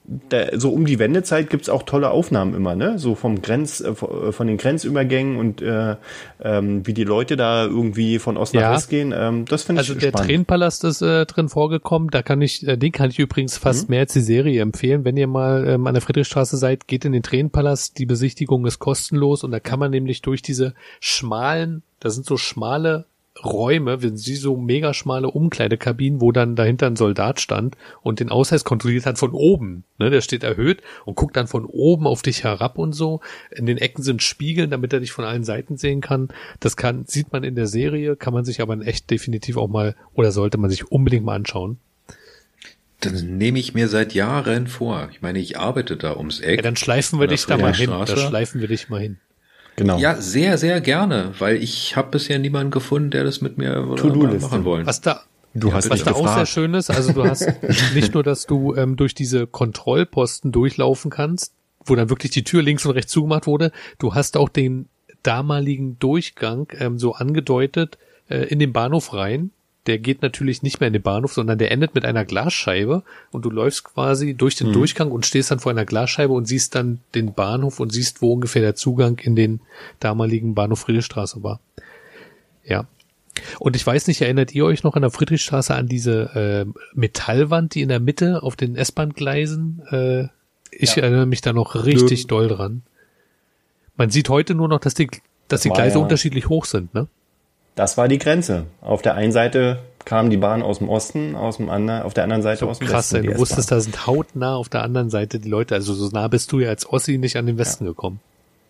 so um die Wendezeit gibt's auch tolle Aufnahmen immer, ne? So von den Grenzübergängen und wie die Leute da irgendwie von Ost nach West gehen. Das finde ich spannend. Also der Tränenpalast ist drin vorgekommen. Den kann ich übrigens fast mehr als die Serie empfehlen. Wenn ihr mal an der Friedrichstraße seid, geht in den Tränenpalast. Die Besichtigung ist kostenlos und da kann man nämlich durch diese das sind so schmale Räume, wenn sie so mega schmale Umkleidekabinen, wo dann dahinter ein Soldat stand und den Ausweis kontrolliert hat von oben. Ne, der steht erhöht und guckt dann von oben auf dich herab und so. In den Ecken sind Spiegeln, damit er dich von allen Seiten sehen kann. Sieht man in der Serie, kann man sich aber in echt definitiv auch mal oder sollte man sich unbedingt mal anschauen. Das nehme ich mir seit Jahren vor. Ich meine, ich arbeite da ums Eck. Ja, dann schleifen wir dich da mal hin. Da schleifen wir dich mal hin. Genau. Ja, sehr, sehr gerne, weil ich habe bisher niemanden gefunden, der das mit mir machen wollen. Was da auch sehr schön ist, also du hast nicht nur, dass du durch diese Kontrollposten durchlaufen kannst, wo dann wirklich die Tür links und rechts zugemacht wurde, du hast auch den damaligen Durchgang so angedeutet in den Bahnhof rein. Der geht natürlich nicht mehr in den Bahnhof, sondern der endet mit einer Glasscheibe und du läufst quasi durch den Durchgang und stehst dann vor einer Glasscheibe und siehst dann den Bahnhof und siehst, wo ungefähr der Zugang in den damaligen Bahnhof Friedrichstraße war. Ja. Und ich weiß nicht, erinnert ihr euch noch an der Friedrichstraße an diese Metallwand, die in der Mitte auf den S-Bahn-Gleisen? Ich erinnere mich da noch richtig doll dran. Man sieht heute nur noch, dass die Gleise unterschiedlich hoch sind, ne? Das war die Grenze. Auf der einen Seite kam die Bahn aus dem Osten, auf der anderen Seite aus dem krass, Westen. Krass, du wusstest, da sind hautnah auf der anderen Seite die Leute. Also so nah bist du ja als Ossi nicht an den Westen gekommen.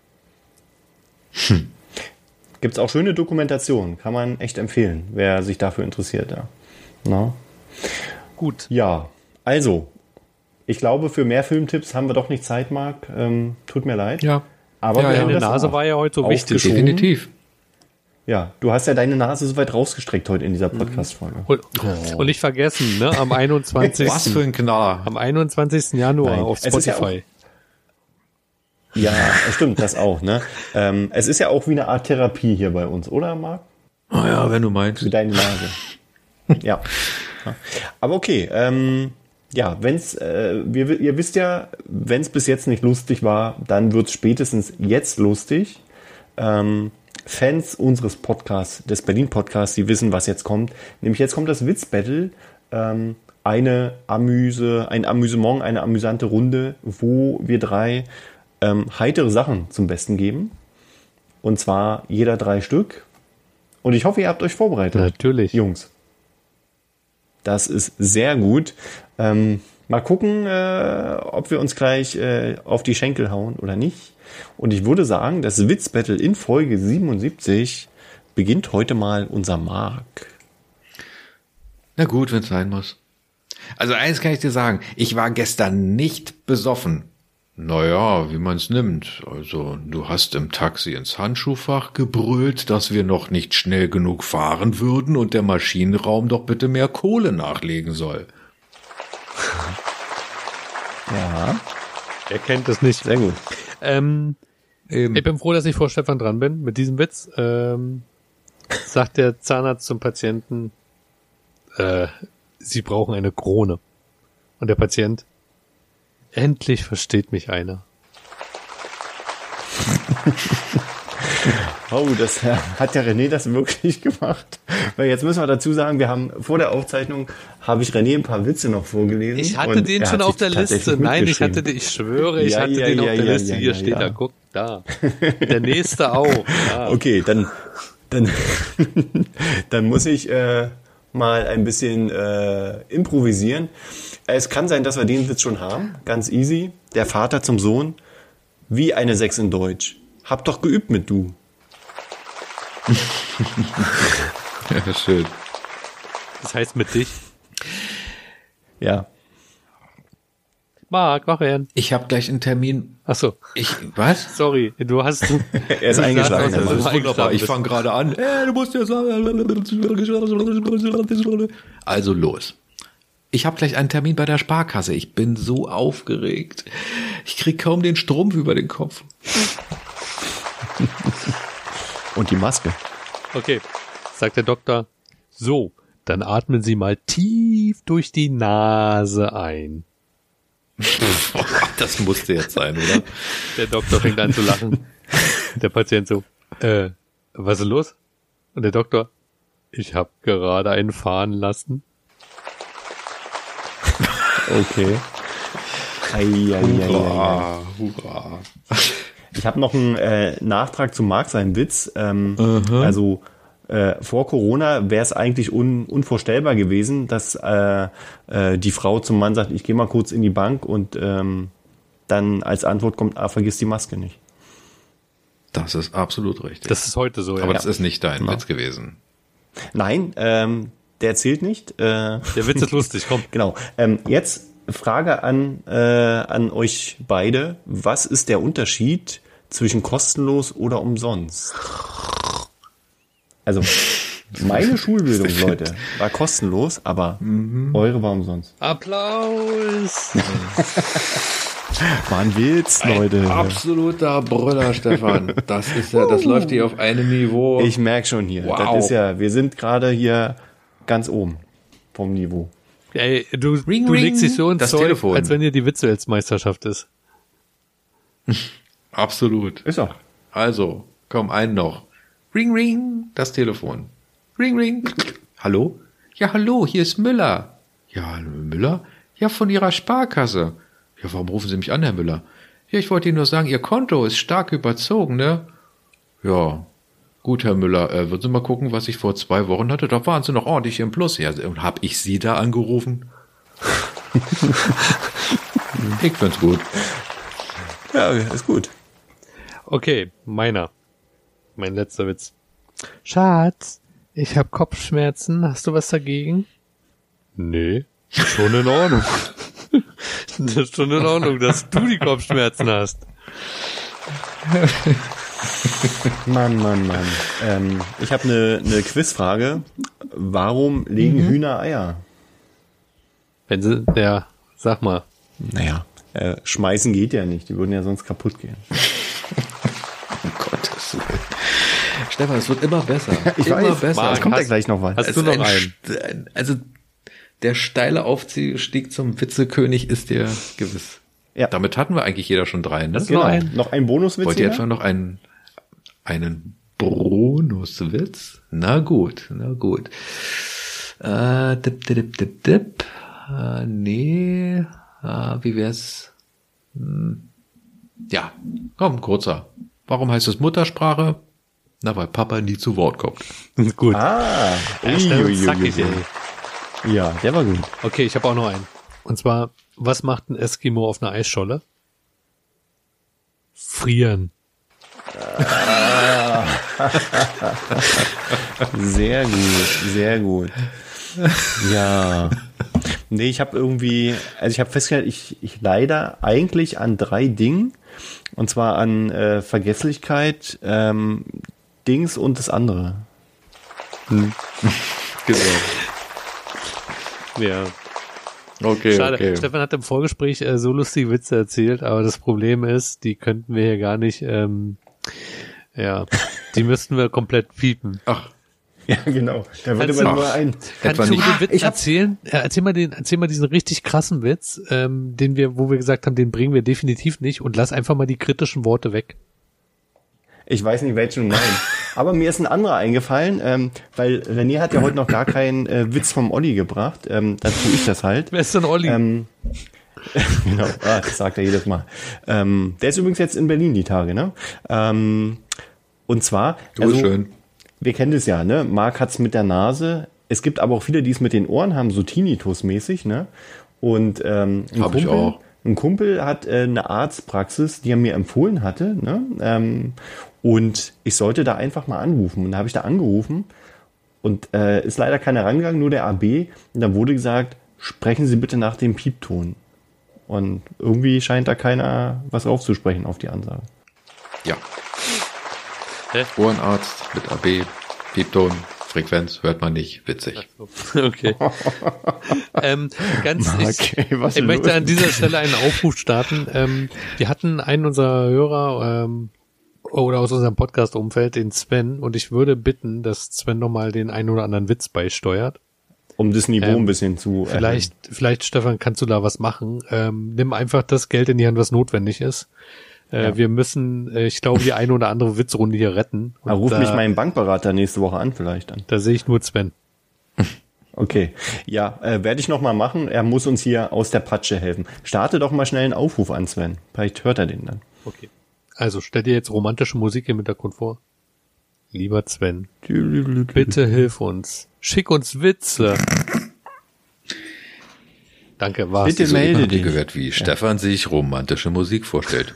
Gibt's auch schöne Dokumentationen. Kann man echt empfehlen, wer sich dafür interessiert. Ja. Na? Gut. Ja, also, ich glaube, für mehr Filmtipps haben wir doch nicht Zeit, Marc. Tut mir leid. Ja. Aber deine Nase war ja heute so wichtig. Definitiv. Ja, du hast ja deine Nase so weit rausgestreckt heute in dieser Podcast-Folge. Und nicht vergessen, ne, am 21. Was für ein Knaller. Am 21. Januar auf Spotify. Ja, stimmt, das auch, ne? Es ist ja auch wie eine Art Therapie hier bei uns, oder, Marc? Ah ja, wenn du meinst. Für deine Nase. Ja. Aber okay, ja, ihr wisst ja, wenn es bis jetzt nicht lustig war, dann wird es spätestens jetzt lustig. Fans unseres Podcasts, des Berlin-Podcasts, die wissen, was jetzt kommt. Nämlich jetzt kommt das Witz-Battle, ein Amüsement, eine amüsante Runde, wo wir drei heitere Sachen zum Besten geben. Und zwar jeder 3 Stück. Und ich hoffe, ihr habt euch vorbereitet. Natürlich. Jungs. Das ist sehr gut. Mal gucken, ob wir uns gleich auf die Schenkel hauen oder nicht. Und ich würde sagen, das Witzbattle in Folge 77 beginnt heute mal unser Marc. Na gut, wenn es sein muss. Also eins kann ich dir sagen, ich war gestern nicht besoffen. Naja, wie man's nimmt. Also du hast im Taxi ins Handschuhfach gebrüllt, dass wir noch nicht schnell genug fahren würden und der Maschinenraum doch bitte mehr Kohle nachlegen soll. Ja. Er kennt es nicht. Sehr gut. Ich bin froh, dass ich vor Stefan dran bin mit diesem Witz. Sagt der Zahnarzt zum Patienten, Sie brauchen eine Krone. Und der Patient, endlich versteht mich einer. Oh, das hat der René das wirklich gemacht. Weil jetzt müssen wir dazu sagen, wir haben vor der Aufzeichnung, habe ich René ein paar Witze noch vorgelesen. Ich hatte den schon auf der Liste. Nein, ich hatte den auf der Liste. Hier steht er, guck, da. Der nächste auch. Ja. Okay, dann muss ich mal ein bisschen improvisieren. Es kann sein, dass wir den Witz schon haben. Ganz easy. Der Vater zum Sohn. Wie eine 6 in Deutsch. Hab doch geübt mit du. Ja, schön. Das heißt mit dich? Ja. Marc, mach werden. Ich habe gleich einen Termin. Ach so. Was? Sorry, du hast... Er ist eingeschlafen. Das ist wunderbar. Ich fange gerade an. Du musst ja sagen. Also los. Ich habe gleich einen Termin bei der Sparkasse. Ich bin so aufgeregt. Ich krieg kaum den Strumpf über den Kopf. Und die Maske. Okay, sagt der Doktor. So, dann atmen Sie mal tief durch die Nase ein. Das musste jetzt sein, oder? Der Doktor fängt an zu lachen. Der Patient so, was ist los? Und der Doktor, ich habe gerade einen fahren lassen. Okay. Hurra, hurra. Ich habe noch einen Nachtrag zu Marc, seinen Witz. Also vor Corona wäre es eigentlich unvorstellbar gewesen, dass die Frau zum Mann sagt, ich gehe mal kurz in die Bank und dann als Antwort kommt, vergiss die Maske nicht. Das ist absolut richtig. Das ist heute so, ja. Aber das ist nicht dein Witz gewesen. Nein, der zählt nicht. Der Witz ist lustig, komm. Genau. Jetzt Frage an euch beide. Was ist der Unterschied zwischen kostenlos oder umsonst? Also, meine Schulbildung, Leute, war kostenlos, aber eure war umsonst. Applaus! War ein Witz, Leute. Absoluter Brüller, Stefan. Das ist ja, das läuft hier auf einem Niveau. Ich merke schon hier. Wow. Das ist ja, wir sind gerade hier ganz oben vom Niveau. Ey, du Ring, legst dich so ins das Zeug, Telefon. als wenn dir die Witze-Weltmeisterschaft ist. Absolut. Ist er. Also, komm, einen noch. Ring, ring, das Telefon. Ring, ring. Hallo? Ja, hallo, hier ist Müller. Ja, hallo, Müller? Ja, von Ihrer Sparkasse. Ja, warum rufen Sie mich an, Herr Müller? Ja, ich wollte Ihnen nur sagen, Ihr Konto ist stark überzogen, ne? Ja, gut, Herr Müller, würden Sie mal gucken, was ich vor 2 Wochen hatte? Da waren Sie noch ordentlich im Plus. Ja, und hab ich Sie da angerufen? Ich find's gut. Ja, ist gut. Okay, meiner. Mein letzter Witz. Schatz, ich hab Kopfschmerzen. Hast du was dagegen? Nee, schon in Ordnung. Das ist schon in Ordnung, dass du die Kopfschmerzen hast. Mann. Ich habe eine Quizfrage. Warum legen Hühner Eier? Wenn sie, ja, sag mal. Naja, schmeißen geht ja nicht. Die würden ja sonst kaputt gehen. Um Gottes Willen. Stefan, es wird immer besser. Ich immer weiß, besser. es kommt ja gleich noch was. Hast du noch einen? Also, der steile Aufstieg zum Witzekönig ist dir gewiss. Ja. Damit hatten wir eigentlich jeder schon 3, ne? Genau. ein- Noch ein Bonuswitz? Wollt ihr jeder? etwa noch einen Bonuswitz? Na gut. Dip. Nee. Wie wär's? Ja, komm, kurzer. Warum heißt es Muttersprache? Na, weil Papa nie zu Wort kommt. Gut. Ah, Ja, schnell und zackig, ey. Ja, der war gut. Okay, ich habe auch noch einen. Und zwar, was macht ein Eskimo auf einer Eisscholle? Frieren. Sehr gut. Ja. Nee, ich habe festgestellt, ich leide eigentlich an 3 Dingen. Und zwar an Vergesslichkeit, Dings und das andere. Genau. Ja. Okay, Schade. okay. Stefan hat im Vorgespräch so lustige Witze erzählt, aber das Problem ist, die könnten wir hier gar nicht, die müssten wir komplett piepen. Ach, Ja, genau. Da würde Kannst man du- nur ein. Kannst etwa du nicht. den Witz Ich hab- erzählen? Erzähl mal diesen richtig krassen Witz, wo wir gesagt haben, den bringen wir definitiv nicht und lass einfach mal die kritischen Worte weg. Ich weiß nicht, welchen du meinst. Aber mir ist ein anderer eingefallen, weil René hat ja heute noch gar keinen Witz vom Olli gebracht. Dann tue ich das halt. Wer ist denn Olli? Genau, das sagt er jedes Mal. Der ist übrigens jetzt in Berlin die Tage, ne? Und zwar, schön. wir kennen das ja, ne? Marc hat's mit der Nase. Es gibt aber auch viele, die es mit den Ohren haben, so Tinnitus-mäßig, ne? Und Hab ich auch. Ein Kumpel hat eine Arztpraxis, die er mir empfohlen hatte, ne? Und ich sollte da einfach mal anrufen. Und da habe ich da angerufen und ist leider keiner rangegangen, nur der AB. Und dann wurde gesagt, sprechen Sie bitte nach dem Piepton. Und irgendwie scheint da keiner was aufzusprechen auf die Ansage. Ja. Hä? Ohrenarzt mit AB, Piepton, Frequenz hört man nicht, witzig. Okay. Ich möchte an dieser Stelle einen Aufruf starten. Wir hatten einen unserer Hörer oder aus unserem Podcast-Umfeld, den Sven, und ich würde bitten, dass Sven nochmal den einen oder anderen Witz beisteuert. Um das Niveau ein bisschen zu Vielleicht, Stefan, kannst du da was machen. Nimm einfach das Geld in die Hand, was notwendig ist. Wir müssen, ich glaube, die eine oder andere Witzrunde hier retten. Ruf mich meinen Bankberater nächste Woche an vielleicht an. Da sehe ich nur Sven. Okay, ja, werde ich noch mal machen. Er muss uns hier aus der Patsche helfen. Starte doch mal schnell einen Aufruf an Sven. Vielleicht hört er den dann. Okay. Also stell dir jetzt romantische Musik im Hintergrund vor. Lieber Sven, bitte hilf uns. Schick uns Witze. Danke, war's. Bitte melde dich. Gehört, wie Stefan sich romantische Musik vorstellt.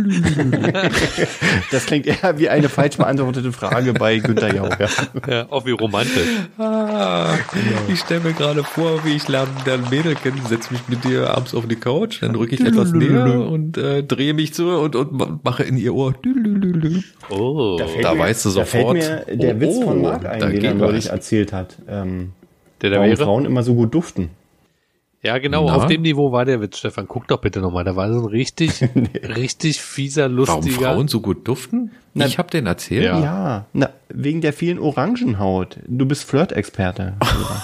Das klingt eher wie eine falsch beantwortete Frage bei Günther Jauch. Ja, auch wie romantisch. Ich stelle mir gerade vor, wie ich lerne ein Mädel kennen, setze mich mit dir abends auf die Couch, dann rücke ich etwas näher und drehe mich zu und mache in ihr Ohr. Oh, Da weißt du sofort. Da fällt mir der Witz von Marc ein, den er neulich erzählt hat. Warum Frauen immer so gut duften. Ja, genau, auf dem Niveau war der Witz, Stefan. Guck doch bitte nochmal, da war so ein richtig fieser, lustiger... Warum Frauen so gut duften? Ich hab den erzählt. Ja, wegen der vielen Orangenhaut. Du bist Flirt-Experte.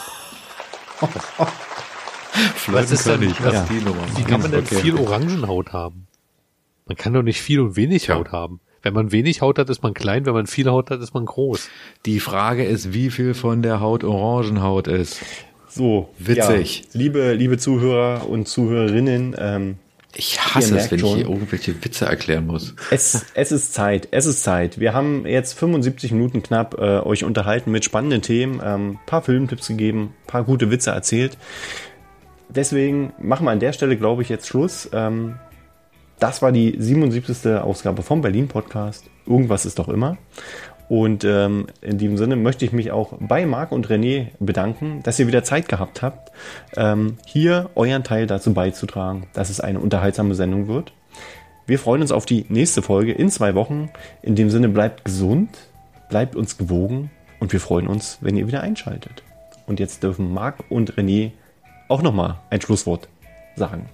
Was ist denn, wie kann man denn viel Orangenhaut haben? Man kann doch nicht viel und wenig Haut haben. Wenn man wenig Haut hat, ist man klein. Wenn man viel Haut hat, ist man groß. Die Frage ist, wie viel von der Haut Orangenhaut ist. So, witzig. Ja, liebe Zuhörer und Zuhörerinnen, ich hasse es, wenn ich hier irgendwelche Witze erklären muss. Es ist Zeit. Wir haben jetzt 75 Minuten knapp euch unterhalten mit spannenden Themen, paar Filmtipps gegeben, paar gute Witze erzählt. Deswegen machen wir an der Stelle, glaube ich, jetzt Schluss. Das war die 77. Ausgabe vom Berlin Podcast. Irgendwas ist doch immer. Und in diesem Sinne möchte ich mich auch bei Marc und René bedanken, dass ihr wieder Zeit gehabt habt, hier euren Teil dazu beizutragen, dass es eine unterhaltsame Sendung wird. Wir freuen uns auf die nächste Folge in 2 Wochen. In dem Sinne, bleibt gesund, bleibt uns gewogen und wir freuen uns, wenn ihr wieder einschaltet. Und jetzt dürfen Marc und René auch nochmal ein Schlusswort sagen.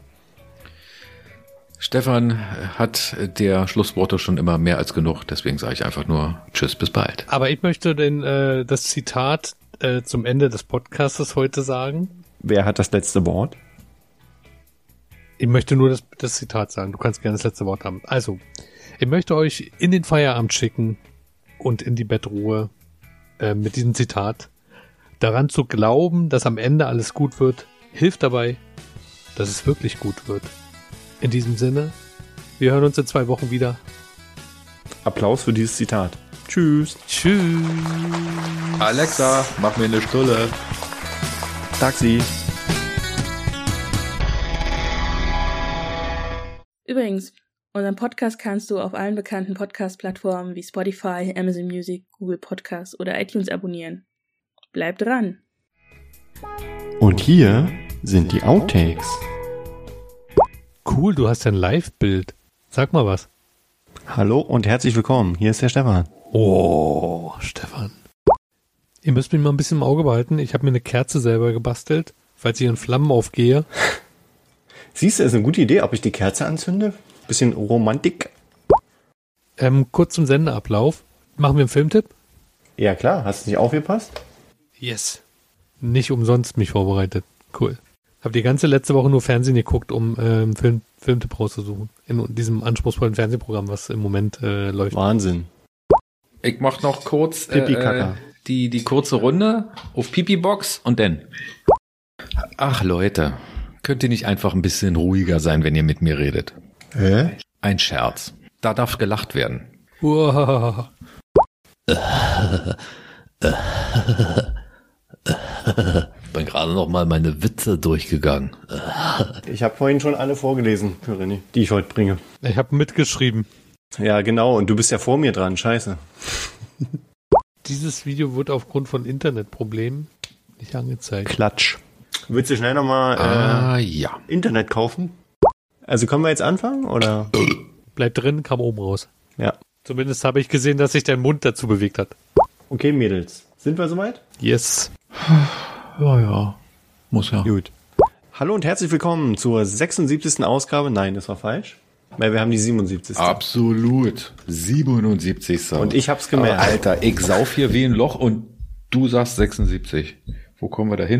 Stefan hat der Schlussworte schon immer mehr als genug, deswegen sage ich einfach nur Tschüss, bis bald. Aber ich möchte das Zitat zum Ende des Podcastes heute sagen. Wer hat das letzte Wort? Ich möchte nur das Zitat sagen. Du kannst gerne das letzte Wort haben. Also, ich möchte euch in den Feierabend schicken und in die Bettruhe mit diesem Zitat. Daran zu glauben, dass am Ende alles gut wird, hilft dabei, dass es wirklich gut wird. In diesem Sinne, wir hören uns in 2 Wochen wieder. Applaus für dieses Zitat. Tschüss. Tschüss. Alexa, mach mir eine Stulle. Taxi. Übrigens, unseren Podcast kannst du auf allen bekannten Podcast-Plattformen wie Spotify, Amazon Music, Google Podcasts oder iTunes abonnieren. Bleib dran. Und hier sind die Outtakes. Cool, du hast ja ein Live-Bild. Sag mal was. Hallo und herzlich willkommen. Hier ist der Stefan. Oh, Stefan. Ihr müsst mich mal ein bisschen im Auge behalten. Ich habe mir eine Kerze selber gebastelt, falls ich in Flammen aufgehe. Siehst du, ist eine gute Idee, ob ich die Kerze anzünde? Bisschen Romantik. Kurz zum Sendeablauf. Machen wir einen Filmtipp? Ja klar, hast du nicht aufgepasst? Yes. Nicht umsonst mich vorbereitet. Cool. Hab die ganze letzte Woche nur Fernsehen geguckt, um Filmtipp rauszusuchen. In diesem anspruchsvollen Fernsehprogramm, was im Moment läuft. Wahnsinn. Ich mach noch kurz Pipi-Kaka. Die kurze Runde auf Pipi-Box und dann. Ach Leute, könnt ihr nicht einfach ein bisschen ruhiger sein, wenn ihr mit mir redet? Ein Scherz. Da darf gelacht werden. Uah. Bin gerade noch mal meine Witze durchgegangen. Ich habe vorhin schon alle vorgelesen, für René, die ich heute bringe. Ich habe mitgeschrieben. Ja, genau. Und du bist ja vor mir dran. Scheiße. Dieses Video wird aufgrund von Internetproblemen nicht angezeigt. Klatsch. Willst du schnell nochmal ja. Internet kaufen? Also können wir jetzt anfangen, oder? Bleibt drin, kam oben raus. Ja. Zumindest habe ich gesehen, dass sich dein Mund dazu bewegt hat. Okay, Mädels. Sind wir soweit? Yes. Ja. Muss ja. Gut. Hallo und herzlich willkommen zur 76. Ausgabe. Nein, das war falsch. Weil wir haben die 77. Absolut. 77. Und ich hab's gemerkt. Aber Alter, ich sauf hier wie ein Loch und du sagst 76. Wo kommen wir da hin?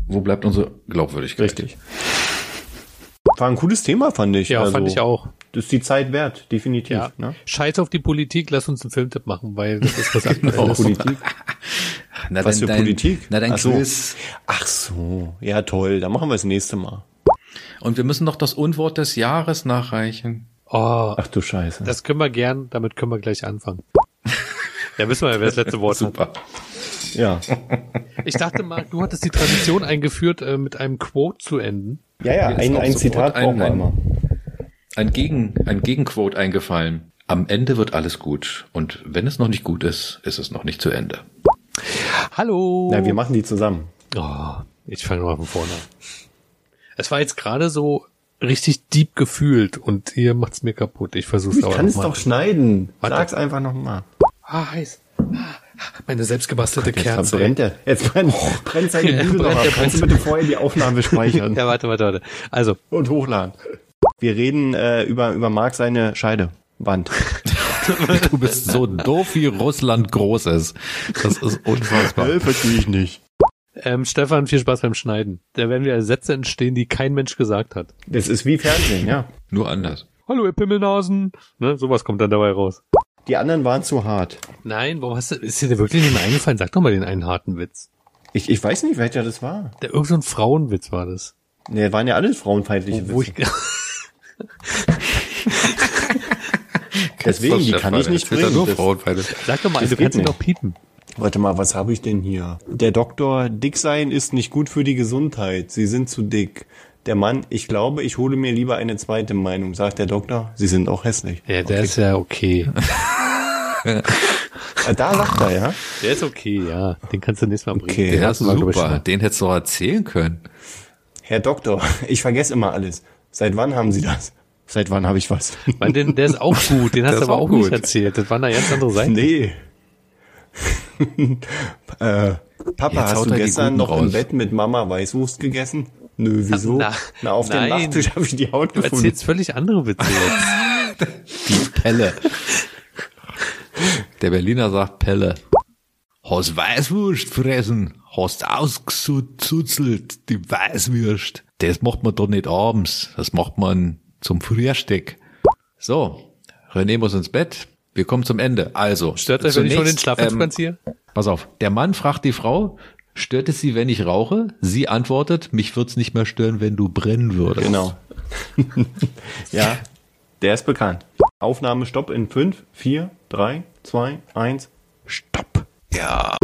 wo bleibt unsere Glaubwürdigkeit? Richtig. War ein cooles Thema, fand ich. Ja, fand ich auch. Das ist die Zeit wert, definitiv. Ja. Ne? Scheiß auf die Politik, lass uns einen Filmtipp machen, weil das ist was Genau. Aktuelles. Politik. Na, Was für Politik? Na, dein Ach so. Quiz. Ach so, ja toll, dann machen wir das nächste Mal. Und wir müssen noch das Unwort des Jahres nachreichen. Oh, Ach du Scheiße. das können wir gern, damit können wir gleich anfangen. Ja, wissen wir ja, wer das letzte Wort hat. Super. Ja. Ich dachte, Marc, du hattest die Tradition eingeführt, mit einem Quote zu enden. Ja, Mir ist auch ein sofort Zitat brauchen wir immer. Ein Gegenquote eingefallen. Am Ende wird alles gut. Und wenn es noch nicht gut ist, ist es noch nicht zu Ende. Hallo. Na, wir machen die zusammen. Oh, ich fange mal von vorne an. Es war jetzt gerade so richtig deep gefühlt und ihr macht's mir kaputt. Ich versuch's Ich aber kann es nochmal. doch schneiden. Warte. Sag's einfach nochmal. Heiß. Meine selbstgebastelte Jetzt Kerze. verbrennt er. Jetzt brennt seine Ja, Bude doch brennt ab. er, Kannst du bitte vorher die Aufnahme speichern Ja, warte. Also, und hochladen? Wir reden über Marc seine Scheidewand. Du bist so doof, wie Russland groß ist. Das ist unfassbar. Verstehe ich nicht. Stefan, viel Spaß beim Schneiden. Da werden wieder Sätze entstehen, die kein Mensch gesagt hat. Das ist wie Fernsehen, ja. Nur anders. Hallo, ihr Pimmelnasen. Ne, sowas kommt dann dabei raus. Die anderen waren zu hart. Nein, warum ist dir wirklich nicht mehr eingefallen? Sag doch mal den einen harten Witz. Ich weiß nicht, welcher das war. Irgend so ein Frauenwitz war das. Ne, waren ja alles frauenfeindliche Wo Witze. ich, Deswegen, die kann ich nicht bringen. Nur Das- Frauenfeinde. sag doch mal, Das du geht kannst ihn nicht. doch piepen. Warte mal, was habe ich denn hier? Der Doktor, dick sein ist nicht gut für die Gesundheit. Sie sind zu dick. Der Mann, ich glaube, ich hole mir lieber eine zweite Meinung. Sagt der Doktor, Sie sind auch hässlich. Ja, der ist ja okay. Da lacht er, ja? Der ist okay, ja. Den kannst du nächstes Mal bringen. Okay. Den Der hast ist du mal, glaub ich, super. schon mal. Den hättest du auch erzählen können. Herr Doktor, ich vergesse immer alles. Seit wann haben Sie das? Seit wann habe ich was? Mann, der ist auch gut. Den hast Der du ist aber auch auch nicht gut. erzählt. Das waren eine ganz andere Seiten. Nee. Papa, Jetzt hast haut du er die gestern Guten noch im raus. Bett mit Mama Weißwurst gegessen? Nö, wieso? Na, auf dem nein. Nachttisch habe ich die Haut Du gefunden. erzählst völlig andere Witze jetzt. Die Pelle. Der Berliner sagt Pelle. Hast Weißwurst fressen. Hast ausgezuzelt, die Weißwurst. Das macht man doch nicht abends. Das macht man zum Frühstück. So, René muss ins Bett. Wir kommen zum Ende. Also, Stört euch, wenn ich schon den zunächst, Schlafenspranz ziehe? Pass auf, der Mann fragt die Frau, stört es sie, wenn ich rauche? Sie antwortet, mich wird's nicht mehr stören, wenn du brennen würdest. Genau. Ja, der ist bekannt. Aufnahme Stopp in 5, 4, 3, 2, 1, Stopp. Ja.